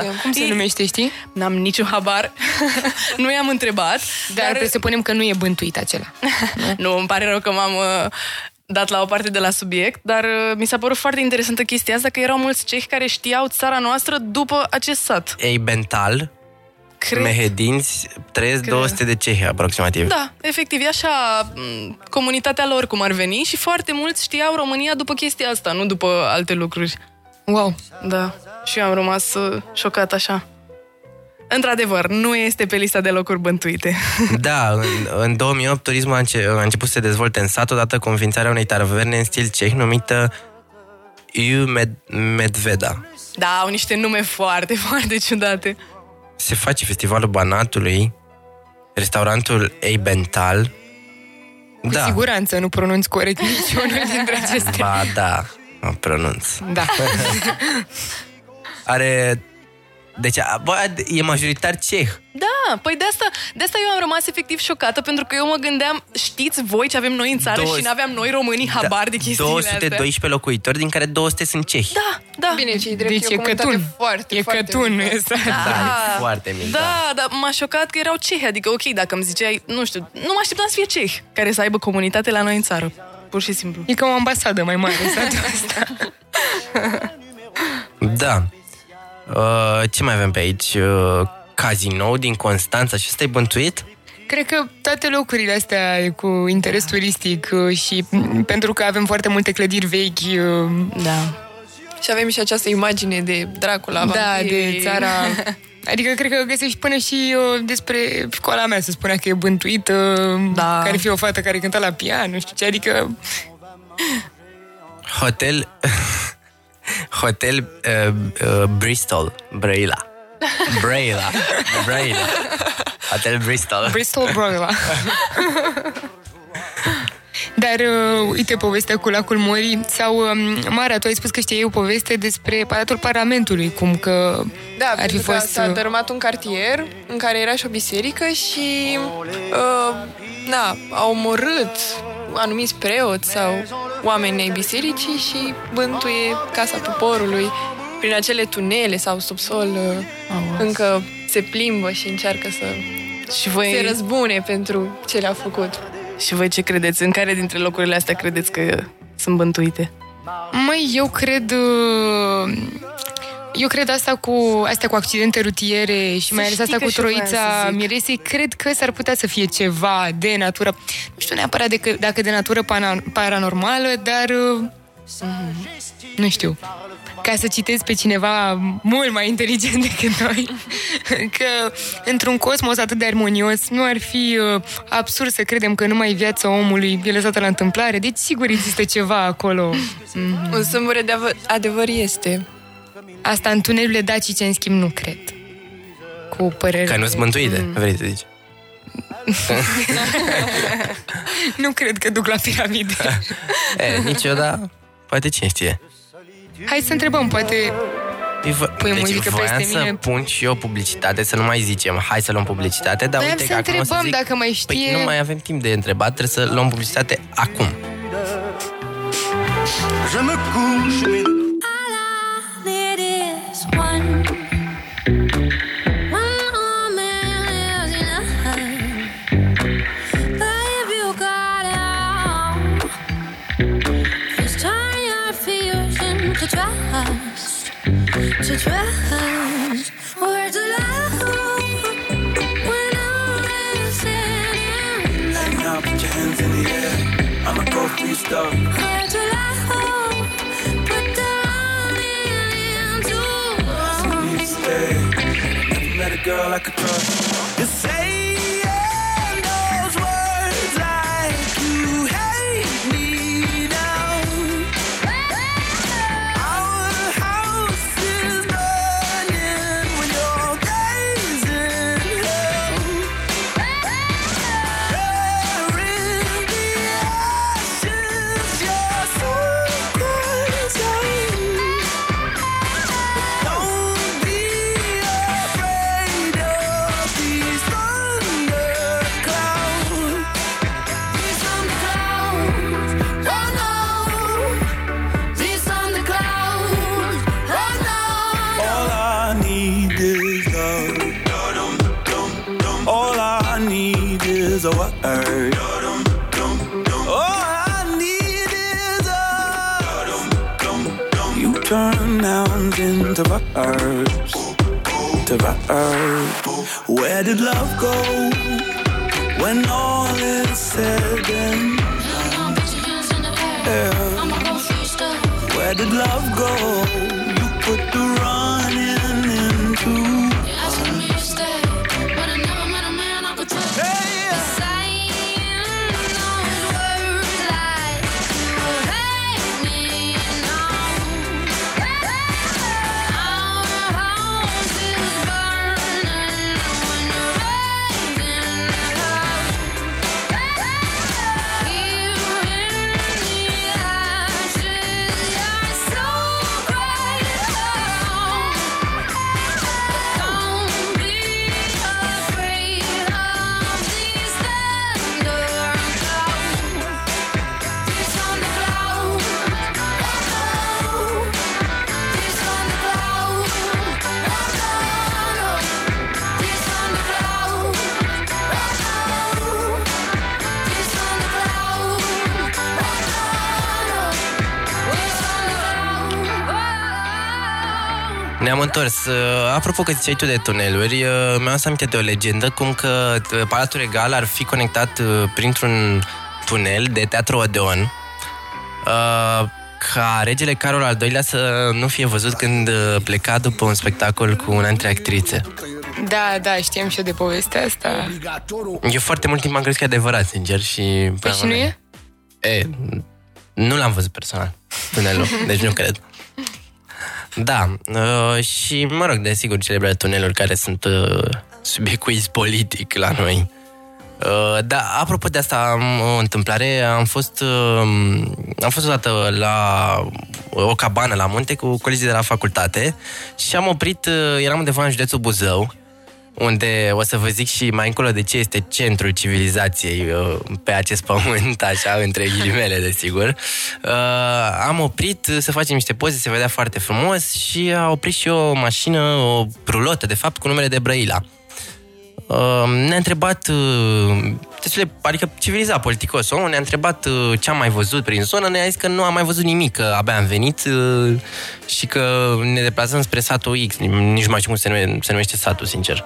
Cum se E- numește, știi? N-am niciun habar. Nu i-am întrebat. Dar presupunem că nu e bântuit acela. Nu, îmi pare rău că m-am uh, dat la o parte de la subiect, dar uh, mi s-a părut foarte interesantă chestia asta, că erau mulți cehi care știau țara noastră după acest sat. Ei, Bental, Cred. Mehedinți, trăiesc două sute de cehi aproximativ. Da, efectiv, e așa m, comunitatea lor cum ar veni și foarte mulți știau România după chestia asta, nu după alte lucruri. Wow. Da, și eu am rămas uh, șocat așa. Într-adevăr, nu este pe lista de locuri bântuite. Da, în, în două mii opt turismul a, înce- a început să se dezvolte în sat odată cu înființarea unei taverne în stil ceh numită Iu Med- Medveda. Da, au niște nume foarte, foarte ciudate. Se face festivalul Banatului, restaurantul Ei Bental. Cu Da. siguranță nu pronunț corect niciunul dintre acestea. Ba da, mă pronunț. Da. Are... Deci, a- bă, e majoritar ceh. Da, păi de asta, de asta eu am rămas efectiv șocată, pentru că eu mă gândeam, știți voi ce avem noi în țară Două- și n-aveam noi românii habar de chestiile două sute doisprezece astea. locuitori, din care două sute sunt cehi. Da, da. Bine, ce-i drept, Deci e e o comunitate Cătun. foarte, E foarte Cătun, mică. exact. Da, e foarte mic. Da. Da, dar m-a șocat că erau cehi, adică ok, dacă îmi ziceai, nu știu, nu mă așteptam să fie cehi care să aibă comunitate la noi în țară. Pur și simplu. E ca o ambasadă mai mare în satul ăsta. Da. Uh, ce mai avem pe aici? Uh, Cazinou din Constanța și ăsta e bântuit? Cred că toate locurile astea cu interes turistic uh, și m, pentru că avem foarte multe clădiri vechi, uh, Da. Și avem și această imagine de Dracula, da, vampirii. de țara... Adică cred că găsești până și uh, despre școala mea, să spunea că e bântuită, Da. care fie o fată care cânta la pian, nu știu ce, adică... Hotel... Hotel uh, uh, Bristol, Braila. Braila. Braila. Hotel Bristol. Bristol Broila. Dar, uh, uite, povestea cu lacul Morii sau, um, Mara, tu ai spus că știai o poveste despre Palatul Parlamentului, cum că Da, ar fi pentru că fost... s-a dărâmat un cartier în care era și o biserică și uh, na, au omorât anumiți preoți sau oameni ai bisericii și bântuie Casa Poporului prin acele tunele sau subsol uh, încă se plimbă și încearcă să Și voi, se răzbune pentru ce le-a făcut. și voi ce credeți? În care dintre locurile astea credeți că sunt bântuite? Măi, eu cred... uh, Eu cred asta cu, astea cu accidente rutiere și mai ales știi asta că cu și eu voiam Troița să zic. Miresei, cred că s-ar putea să fie ceva de natură, nu știu neapărat de că, dacă de natură pana, paranormală, dar uh, nu știu, ca să citesc pe cineva mult mai inteligent decât noi, că într-un cosmos atât de armonios nu ar fi uh, absurd să credem că numai viața omului e lăsată la întâmplare, deci sigur există ceva acolo. Un sâmbure de adevăr, adevăr este. Asta în tunelurile dacice, în schimb, nu cred. Cu părere. Că nu sunt bântuite, mm. vrei să zici. Nu cred că duc la piramide. E, niciodată. Poate cine știe. Hai să întrebăm, poate... Păi vă- Pui deci muzică voiam peste să mine. pun și eu publicitate, să nu mai zicem hai să luăm publicitate, dar Voiam uite să că acum o să întrebăm zic, dacă mai știe- Păi nu mai avem timp de întrebat, trebuie să luăm publicitate acum. Je me couche, mais It is one. One more man is enough. But if you got it all, it's turn your fears into trust. To trust. Words of love when I'm listening. hey, now put your hands in the air. I'ma go free stuff. Words of love, put the running into Please stay. Never met a girl I could trust. You're saying those words like you hate me now. Our house is burning when your days in hell. There in the ashes, your secrets hide. Don't be afraid of these thunder heard. All I need is a. You turn nouns into verbs, to verbs. Where did love go when all is said and done? Yeah. Where did love go? You put the running into. Ne-am întors. Apropo că ziceai tu de tuneluri, mi-am adus aminte de o legendă cum că Palatul Regal ar fi conectat printr-un tunel de Teatru Odeon ca regele Carol al doilea să nu fie văzut când pleca după un spectacol cu una dintre actrițe. Da, da, știam și eu de povestea asta. Eu foarte mult timp am crezut că e adevărat, sincer. Și, păi și nu e? E, nu l-am văzut personal, tunelul, deci nu cred. Da, uh, și mă rog, desigur, celebrele tuneluri care sunt uh, subiect quiz politic la noi. Uh, da, apropo de asta, am o întâmplare, am fost uh, am fost odată la o cabană la munte cu colegii de la facultate și am oprit, uh, eram undeva în județul Buzău, unde o să vă zic și mai încolo de ce este centrul civilizației uh, pe acest pământ, așa, între ghilimele, desigur. Uh, am oprit să facem niște poze, se vedea foarte frumos și a oprit și o mașină, o rulotă, de fapt, cu numele de Brăila. Uh, ne-a întrebat, uh, destul, adică civilizat, politicos, omul, ne-a întrebat uh, ce am mai văzut prin zonă, ne-a zis că nu am mai văzut nimic, că abia am venit uh, și că ne deplasăm spre satul X, nici nu mai știu cum se, nume, se numește satul, sincer.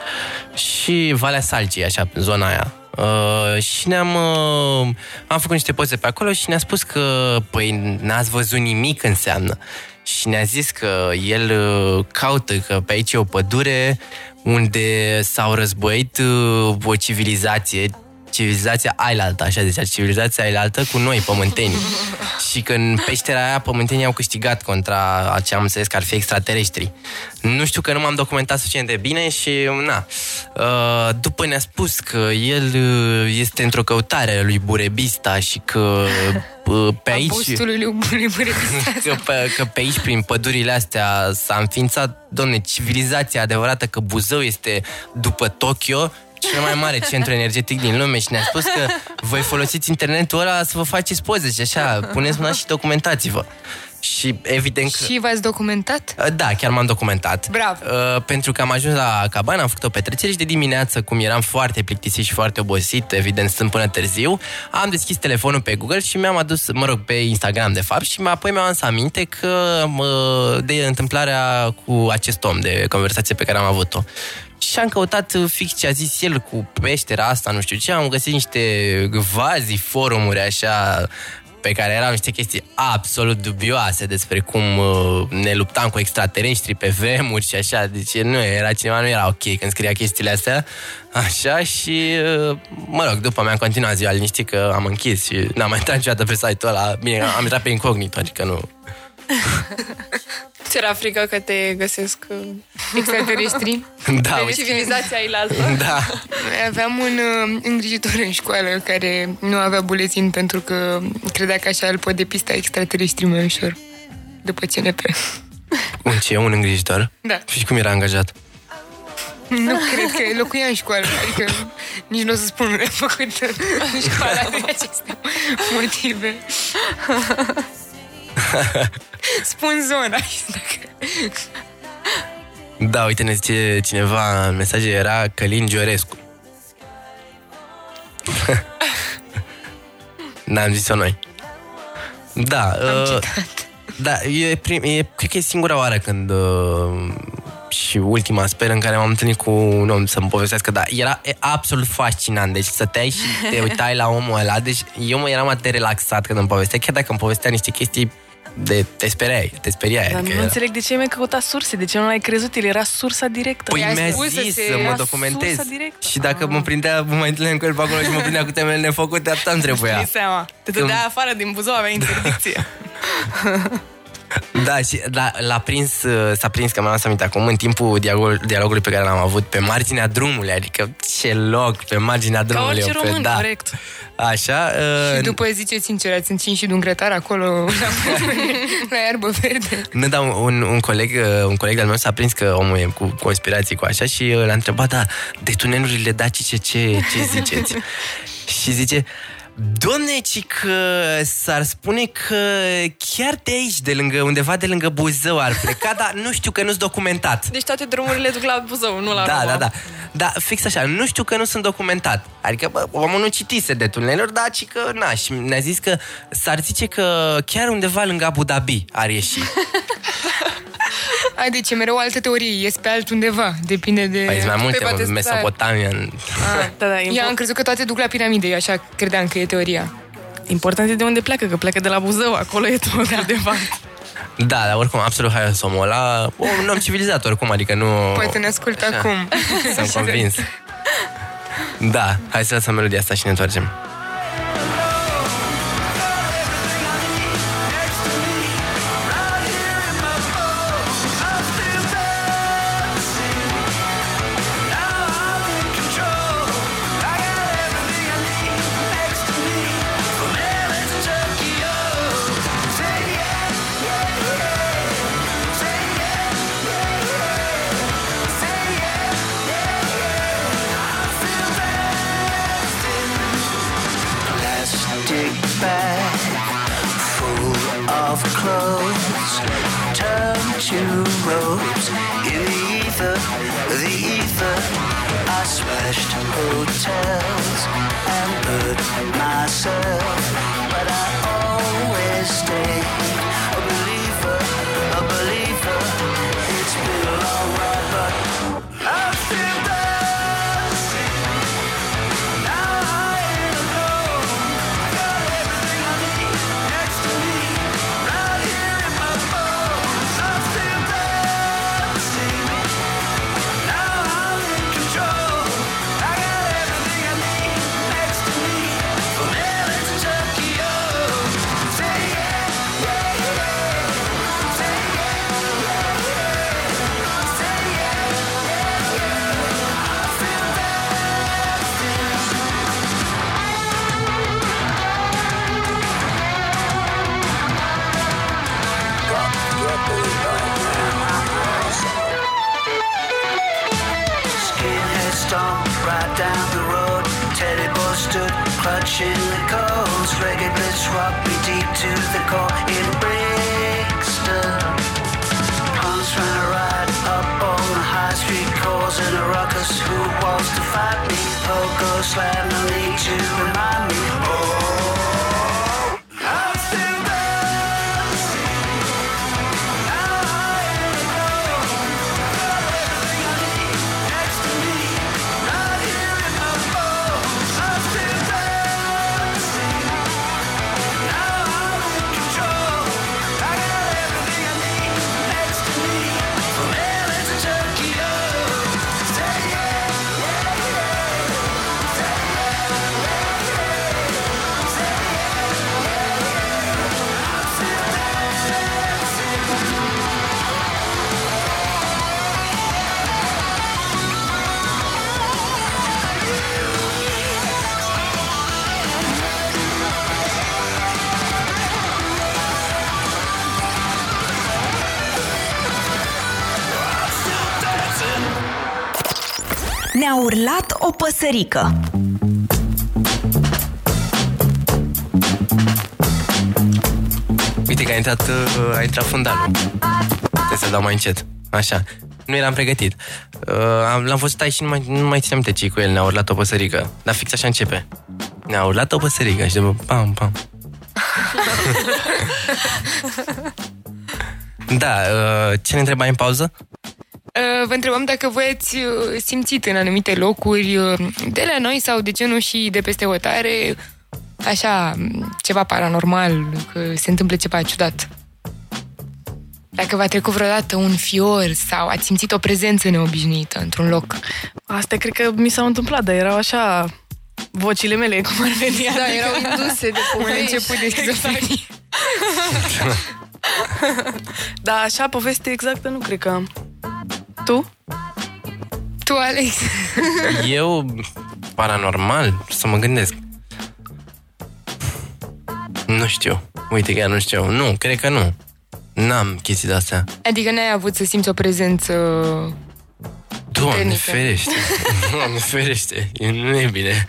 Și Valea Salcii, așa, în zona aia. Uh, și ne-am uh, am făcut niște poze pe acolo și ne-a spus că, păi, n-ați văzut nimic înseamnă. Și ne-a zis că el uh, caută, că pe aici e o pădure unde s-au războit uh, o civilizație, civilizația ailaltă, așa zicea, civilizația ailaltă cu noi, pământenii. Și că în peștera aia pământenii au câștigat contra ce am înțeles că ar fi extraterestri. Nu știu, că nu m-am documentat suficient de bine și, na. Uh, după ne-a spus că el este într-o căutare a lui Burebista și că uh, pe aici... lui Burebista. că, pe, că pe aici, prin pădurile astea, s-a înființat, domne, civilizația adevărată, că Buzău este, după Tokyo, cel mai mare centru energetic din lume și ne-a spus că voi folosiți internetul ăla să vă faceți poze și așa, puneți mâna și documentați-vă. Și evident că... Și v-ați documentat? Da, chiar m-am documentat. Bravo! Uh, pentru că am ajuns la cabană, am făcut o petrecere și de dimineață, cum eram foarte plictisit și foarte obosit, evident stând până târziu, am deschis telefonul pe Google și mi-am adus, mă rog, pe Instagram de fapt, și apoi mi-am adus aminte că uh, de întâmplarea cu acest om, de conversație pe care am avut-o. Și am căutat fix ce a zis el cu peștera asta, nu știu ce, am găsit niște vazi, forumuri așa, pe care erau niște chestii absolut dubioase despre cum uh, ne luptam cu extraterestri pe vremuri și așa, deci nu era, cineva nu era ok când scria chestiile astea, așa, și uh, mă rog, după mi-am continuat ziua liniștit că am închis și n-am mai intrat niciodată pe site-ul ăla, bine, am intrat pe incognito, adică nu... Ți-era frică că te găsesc extraterestri? Da, de civilizația ailaltă. Da. Aveam un uh, îngrijitor în școală care nu avea buletin pentru că credea că așa îl pot depista extraterestrii mai ușor după C N P. Un ce? Un îngrijitor? Da. Și cum era angajat? Nu cred că locuia în școală, adică nici nu o să spun, nu le-am făcut în școala de aceste motive. Spun zona. Da, uite, ne zice cineva în mesaje, era Călin Giorescu. N-am zis-o noi. Da, Am uh, citat. da, e, prim, e, cred că e singura oară când uh, și ultima, sper, în care m-am întâlnit cu un om să-mi povestească, dar era e, absolut fascinant. Deci stăteai și te uitai la omul ăla. Deci eu mă eram atât de relaxat când îmi povestea, chiar dacă îmi povestea niște chestii de te speriai, te speriai. Dar adică nu înțeleg de ce mi-ai căutat surse, de ce nu l-ai crezut, el era sursa directă. Păi I-a mi-a spus să zis se- să mă Era documentez. sursa directă. Și dacă mă prindea, mă mai întâlneam cu el pe acolo și mă prindea cu temele nefăcute, atât îmi trebuia. Dai seama, te dădea afară din Buzău, avea interdicție. Da, și la, l-a prins, s-a prins, că mi-am luat aminte acum, în timpul dialogului, dialogului pe care l-am avut pe marginea drumului, adică ce loc, pe marginea Ca drumului. orice pe, român, da. corect. Așa. Și Uh, după, zice sincer, ați încins și de un grătar acolo la, la iarbă verde. nu, dar un, un, coleg, uh, un coleg de-al meu s-a prins că omul e cu conspirații, cu așa, și uh, l-a întrebat, da, de tunelurile dacice, ce, ce ziceți? Și zice, Doamne, ci că s-ar spune că chiar de aici, de lângă, undeva de lângă Buzău ar pleca, dar nu știu că nu-s documentat. Deci toate drumurile duc la Buzău, nu la Da, Roma. da, da. Da, fix așa, nu știu că nu sunt documentat. Adică, bă, omul nu citise de tuneluri, dar ci că, na, și ne-a zis că s-ar zice că chiar undeva lângă Abu Dhabi ar ieși. Ai, deci e mereu altă teorie, ies pe altundeva, depinde de... Păi sunt mai multe, Pe mă, poate- Mesopotamia. în- Da, da, Eu am crezut că toate duc la piramide, eu așa credeam că e teoria. important e de unde pleacă, că pleacă de la Buzău, acolo e tot undeva. Da, dar oricum, absolut haios omul ăla, un om civilizat oricum, adică nu... Poate ne ascultă Așa. acum. Sunt convins. Da, hai să lăsăm melodia asta și ne întoarcem. Plastic bag full of clothes turned to ropes in the ether, the ether. I smashed hotels and hurt myself, but I always stayed a believer, a believer. It's been a long ride, but I'm still dancing. Now I ain't alone. I got everything I need next to me, right here in my bones. I'm still dancing. Now I'm in control. I got everything I need next to me, from L A to Tokyo. Say yeah, yeah, yeah. Say yeah, yeah, yeah. Say yeah, yeah, yeah. I feel dancing. Skinhead stomped right down the road. Teddy boy stood clutching the coals. Reggae blitz rocked me deep to the core in Brixton. Punks ran a ride up on the high street, causing a ruckus. Who wants to fight me? Pogo slam, no need to remind me. Oh, I'm still dancing. Now I ain't alone. Got everything I need next to me, right here in my bones. I'm still dancing. Now I'm in control. I got everything I need next to me, from L A to Tokyo. Say yeah, yeah, yeah. Say yeah, yeah, yeah. Say yeah, yeah, yeah. I'm still dancing. Ne-a urlat o păsărică. Uite că a intrat, uh, a intrat fundalul. Trebuie să dau mai încet. Așa. Nu eram pregătit. Uh, am- l-am văzut aici și nu mai, nu mai ținem minte ce cu el. Ne-a urlat o păsărică. Dar fix așa începe. Ne-a urlat o păsărică și după pam, pam. Da, uh, ce ne întrebai în pauză? Uh, vă întrebam dacă voi ați uh, simțit în anumite locuri uh, de la noi sau de ce nu și de peste hotare așa, ceva paranormal, că se întâmplă ceva ciudat. Dacă v-a trecut vreodată un fior sau ați simțit o prezență neobișnuită într-un loc. Astea cred că mi s-au întâmplat, dar erau așa vocile mele, cum ar veni. Da, erau induse de Un povești. început de schizofrenie. Da, așa, poveste exactă nu cred că am. Tu? Tu, Alex? Eu, paranormal, să mă gândesc. Nu știu. Uite că nu știu. Nu, cred că nu. N-am chestii de-astea. Adică n-ai avut să simți o prezență... Doamne puternică. ferește. Doamne ferește. Nu e bine.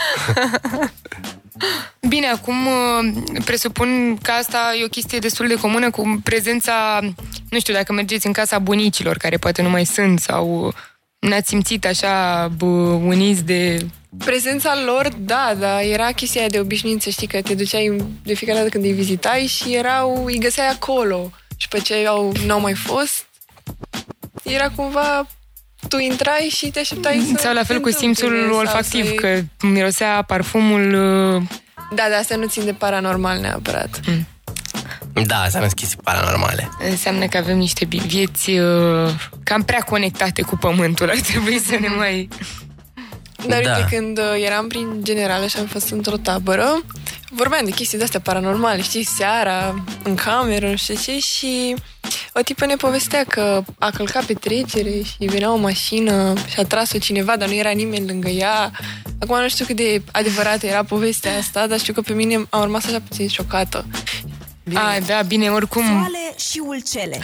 Bine, acum presupun că asta e o chestie destul de comună cu prezența, nu știu, dacă mergeți în casa bunicilor, care poate nu mai sunt, sau n-ați simțit așa bă, uniți de... Prezența lor, da, dar era chestia aia de obișnuință, știi, că te duceai de fiecare dată când îi vizitai și erau, îi găseai acolo. Și pe ce au, n-au mai fost, era cumva... Tu intrai și te așteptai să... Sau la fel cu simțul olfactiv, să-i... că mirosea parfumul... Da, dar astea nu țin de paranormal neapărat. Mm. Da, asta nu sunt chestii paranormale. Înseamnă că avem niște vieți uh, cam prea conectate cu pământul. Ar trebui să ne mai... Dar Da. uite, când uh, eram prin generală și am fost într-o tabără, vorbeam de chestii de-astea paranormale, știi, seara, în cameră, nu știu ce, și o tipă ne povestea că a călcat pe trecere și venea o mașină și a tras-o cineva, dar nu era nimeni lângă ea. Acum nu știu cât de adevărată era povestea asta, dar știu că pe mine am rămas așa puțin șocată. Bine. A, da, bine, oricum... Soale și ulcele.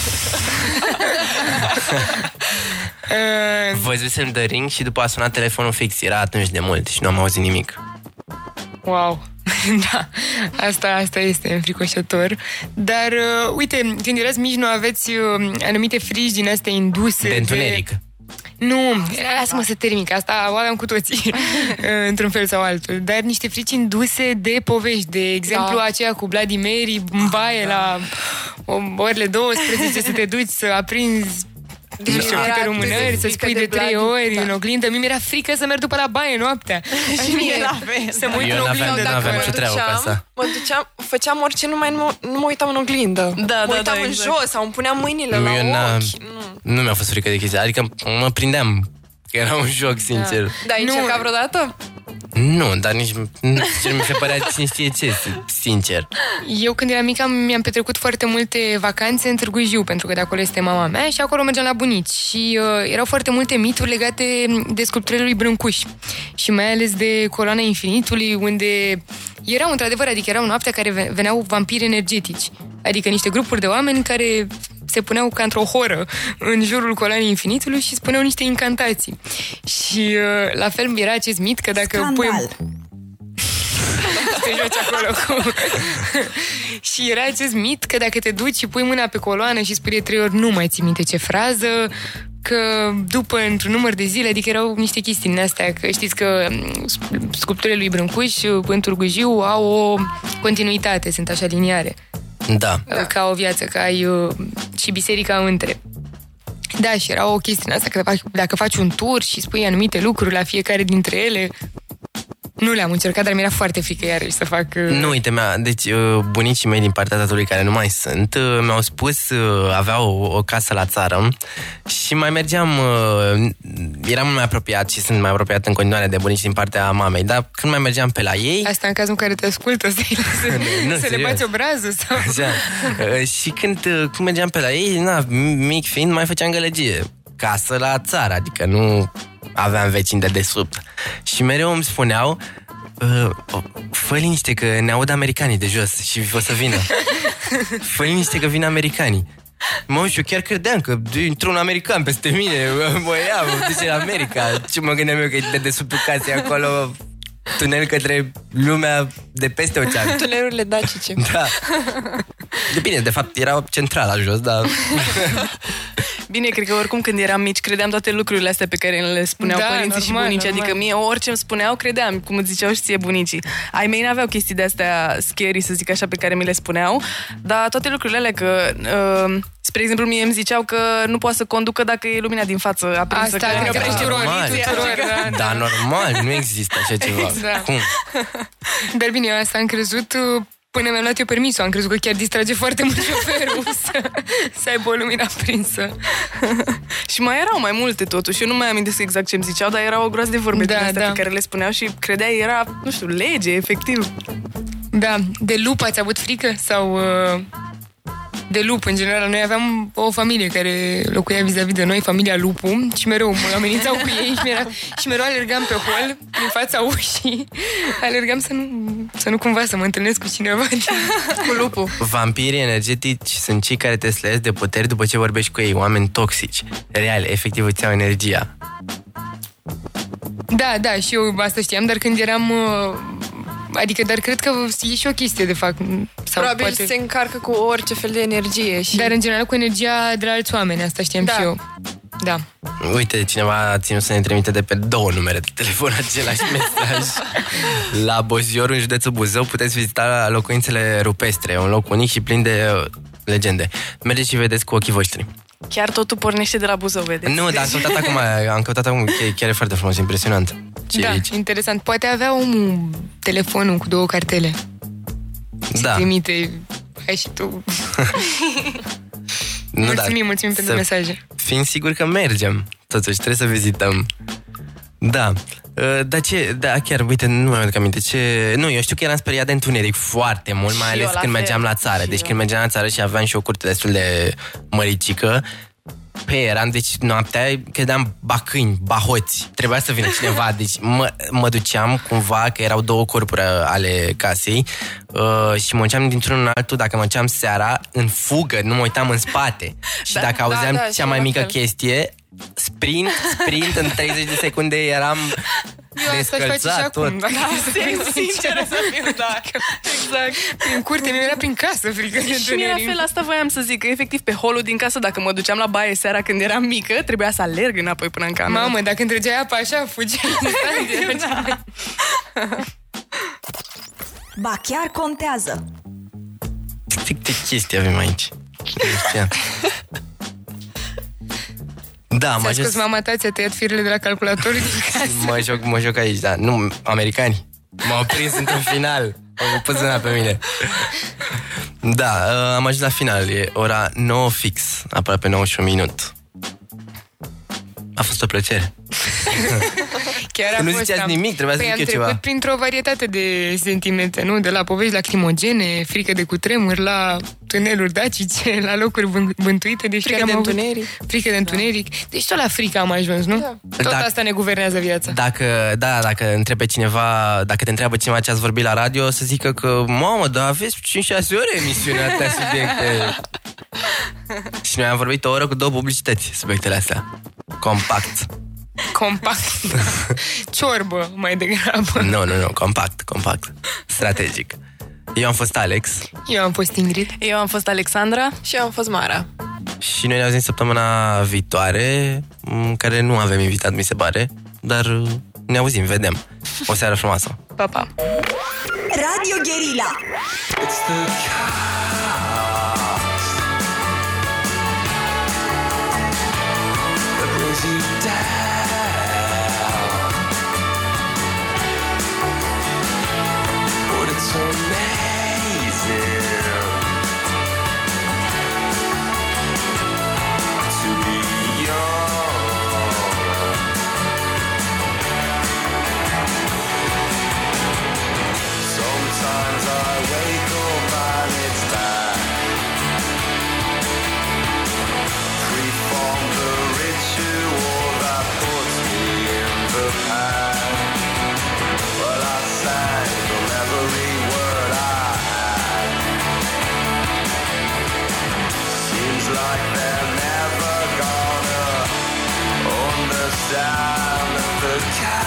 Uh, Văzusem The Ring și după a sunat telefonul fix. Era atunci de mult și nu am auzit nimic. Wow, da, asta, asta este înfricoșător. Dar, uh, uite, când erați mici, nu aveți uh, anumite frici din astea induse De întuneric. Nu, lasă-mă să termin, că asta o aveam cu toții, într-un fel sau altul. Dar niște frici induse de povești. De exemplu, Da. aceea cu Bloody Mary în baie la orele douăsprezece să te duci să aprinzi Deci nu știu era câte atât de lumânări, să frică spui de de trei Bloody, ori da. în oglindă. Mie mi-era frică să merg după la baie noaptea. Și mie la fel. Să mă uit Eu în n-aveam- oglindă. n-aveam dacă- ce treabă cu asta. Mă duceam, făceam orice, numai nu, nu mă uitam în oglindă. Da, mă da, uitam da, în exact. jos sau îmi puneam mâinile Nu, la eu n-am- ochi. Nu. Nu mi-a fost frică de chestia. Adică mă prindeam. Că era un joc, sincer. Da. Dar ai Nu. încercat vreodată? Nu, dar nici nu știu, mi se părea cine știe ce, sincer. Eu când eram mică mi-am petrecut foarte multe vacanțe în Târgu Jiu, pentru că de acolo este mama mea și acolo mergeam la bunici. Și uh, erau foarte multe mituri legate de sculpturile lui Brâncuș. Și mai ales de Coloana Infinitului, unde erau într-adevăr, adică erau noaptea care ve- veneau vampiri energetici. Adică niște grupuri de oameni care se puneau ca într-o horă în jurul Coloanei Infinitului și spuneau niște incantații. Și uh, la fel era acest mit că dacă Scandal. pui... te joci acolo cu... Și era acest mit că dacă te duci și pui mâna pe coloană și spui de trei ori, nu mai ții minte ce frază, că după, într-un număr de zile, adică erau niște chestii din astea, că știți că sculpturile lui Brâncuș în Târgu Jiu au o continuitate, sunt așa liniare, Da. ca o viață, ca ai uh, și biserica între. Da, și era o chestie din asta, că dacă- dacă faci un tur și spui anumite lucruri la fiecare dintre ele, nu le-am încercat, dar mi-era foarte frică iarăși să fac... uh, Nu, uite, mea, deci uh, bunicii mei din partea tatălui care nu mai sunt uh, mi-au spus, uh, aveau o, o casă la țară și mai mergeam, uh, eram mult mai apropiat și sunt mai apropiat în continuare de bunici din partea mamei, dar când mai mergeam pe la ei... Asta în cazul în care te ascultă, să, să, Nu, să le serios. bați obrazul sau... Așa. Uh, și când, uh, când mergeam pe la ei, na, mic fiind, mai făceam gălăgie. Casă la țară, adică nu aveam vecini de desubt. Și mereu îmi spuneau, uh, fă liniște că ne aud americanii de jos și o să vină. Fă liniște că vin americanii. Mă, și eu chiar credeam că intră un american peste mine, mă ia, mă duce în America. Ce mă gândeam eu că e de desubtul casei acolo, tunel către lumea de peste ocean. Tunelurile dacice. Da. De bine, de fapt era centrala jos, dar... Bine, cred că oricum când eram mici credeam toate lucrurile astea pe care le spuneau Da, părinții normal, și bunicii. normal. Adică mie orice îmi spuneau, credeam, cum îți ziceau și ție bunicii. Ai mei n-aveau chestii de-astea scary, să zic așa, pe care mi le spuneau, dar toate lucrurile alea că... Uh, spre exemplu, mie îmi ziceau că nu poate să conducă dacă e lumina din față aprinsă. Asta că cred că oprește tuturor, poliția. tuturor, da, Da, normal, nu există așa ceva. Da. Cum? Dar bine, eu asta am crezut uh, până mi-am luat eu permisul. Am crezut că chiar distrage foarte mult șoferul să, să aibă o lumină aprinsă. Și mai erau mai multe totuși. Eu nu mai amintesc exact ce îmi ziceau, dar erau o groază de vorbe Da, din astea da. pe care le spuneau și credeai era, nu știu, lege, efectiv. Da, de lup ați avut frică? Sau uh, de lup, în general? Noi aveam o familie care locuia vis-a-vis de noi, familia Lupu, și mereu mă amenințau cu ei și, era, și mereu alergam pe hol, din fața ușii. Alergam să nu, să nu cumva să mă întâlnesc cu cineva cu lupul. Vampirii energetici sunt cei care te slăiesc de puteri după ce vorbești cu ei, oameni toxici. Real, efectiv îți iau energia. Da, da, și eu asta știam, dar când eram... Uh, adică, dar cred că e și o chestie de fapt. Sau Probabil poate... se încarcă cu orice fel de energie. Și... Dar în general cu energia de la alți oameni, asta știam Da. și eu. Da. Uite, cineva a ținut să ne trimite de pe două numere de telefon același mesaj. La Bozior, în județul Buzău, puteți vizita locuințele rupestre, un loc unic și plin de uh, legende. Mergeți și vedeți cu ochii voștri. Chiar totul pornește de la Buzău, vedeți? Nu, dar am căutat acum, am căutat acum, chiar, chiar e foarte frumos, impresionant. Ce Da, e aici? interesant. Poate avea omul telefonul cu două cartele. Da. Trimite, hai și tu. Nu, mulțumim, dar mulțumim pentru să mesaje. Fim siguri că mergem. Totuși, trebuie să vizităm. Da. Uh, Dar ce, da, chiar, uite, nu mai aduc aminte ce... Nu, eu știu că eram speriat de întuneric foarte mult, mai Și ales eu la când fel. mergeam la țară. Și Deci eu. când mergeam la țară și aveam și o curte destul de măricică, pe eram, deci noaptea credeam ba câini, ba hoți. Trebuia să vină cineva, deci mă, mă duceam cumva, că erau două corpuri ale casei uh, și mă duceam dintr-unul în altul, dacă mă duceam seara, în fugă, nu mă uitam în spate. Și Da, dacă auzeam da, și cea eu mai la mică fel. chestie, sprint, sprint, în treizeci de secunde eram Eu asta aș face și descălțat acum. tot. Dacă Sinceră să fiu, da. Exact. Prin curte, mi era prin casă frică de Și mie la întuneric. fel, asta voiam să zic, că efectiv pe holul din casă, dacă mă duceam la baie seara când eram mică, trebuia să alerg înapoi până în cameră. Mamă, dacă întregeai apa așa, fugeai instant. Era Ba chiar contează. Ce, ce chestii avem aici? Nu știam. Da, am S-a ajuns, scos mama ta, ți-a tăiat firele de la calculator din casă. mă joc, mă joc aici, da. Nu, americani. M-au prins într-un final. Au pus mâna pe mine. Da, uh, am ajuns la final. E ora nouă fix, aproape nouă și un minut. A fost o plăcere. Chiar a Nu fost, ziceați am- nimic, trebuia să păi zic am eu ceva. trecut printr-o varietate de sentimente, nu? De la povești lacrimogene, frică de cutremur, la tuneluri dacice, la locuri vân- vântuite. Deci Frică chiar de am avut- întuneric. Frică de întuneric. Deci tot la frică am ajuns, nu? Da. Tot Dacă- asta ne guvernează viața. Dacă, da, dacă întrebe cineva, dacă te întreabă cineva ce ați vorbit la radio, o să zică că, mamă, dar aveți cinci șase ore emisiunea astea subiecte. Și noi am vorbit o oră cu două publicități, subiectele astea. Compact. Compact. Ciorbă, mai degrabă. Nu, nu, nu, compact, compact. Strategic. Eu am fost Alex Eu am fost Ingrid. Eu am fost Alexandra. Și eu am fost Mara. și noi ne auzim săptămâna viitoare, în care nu avem invitat, mi se pare, dar ne auzim, vedem. O seară frumoasă. Pa, pa. Radio Guerilla. It's the chaos that brings you down. But it's amazing to be young. Sometimes I wake up and it's back. Free from the ritual that puts me in the past. Well, I sang from every word I had. Seems like they're never gonna understand the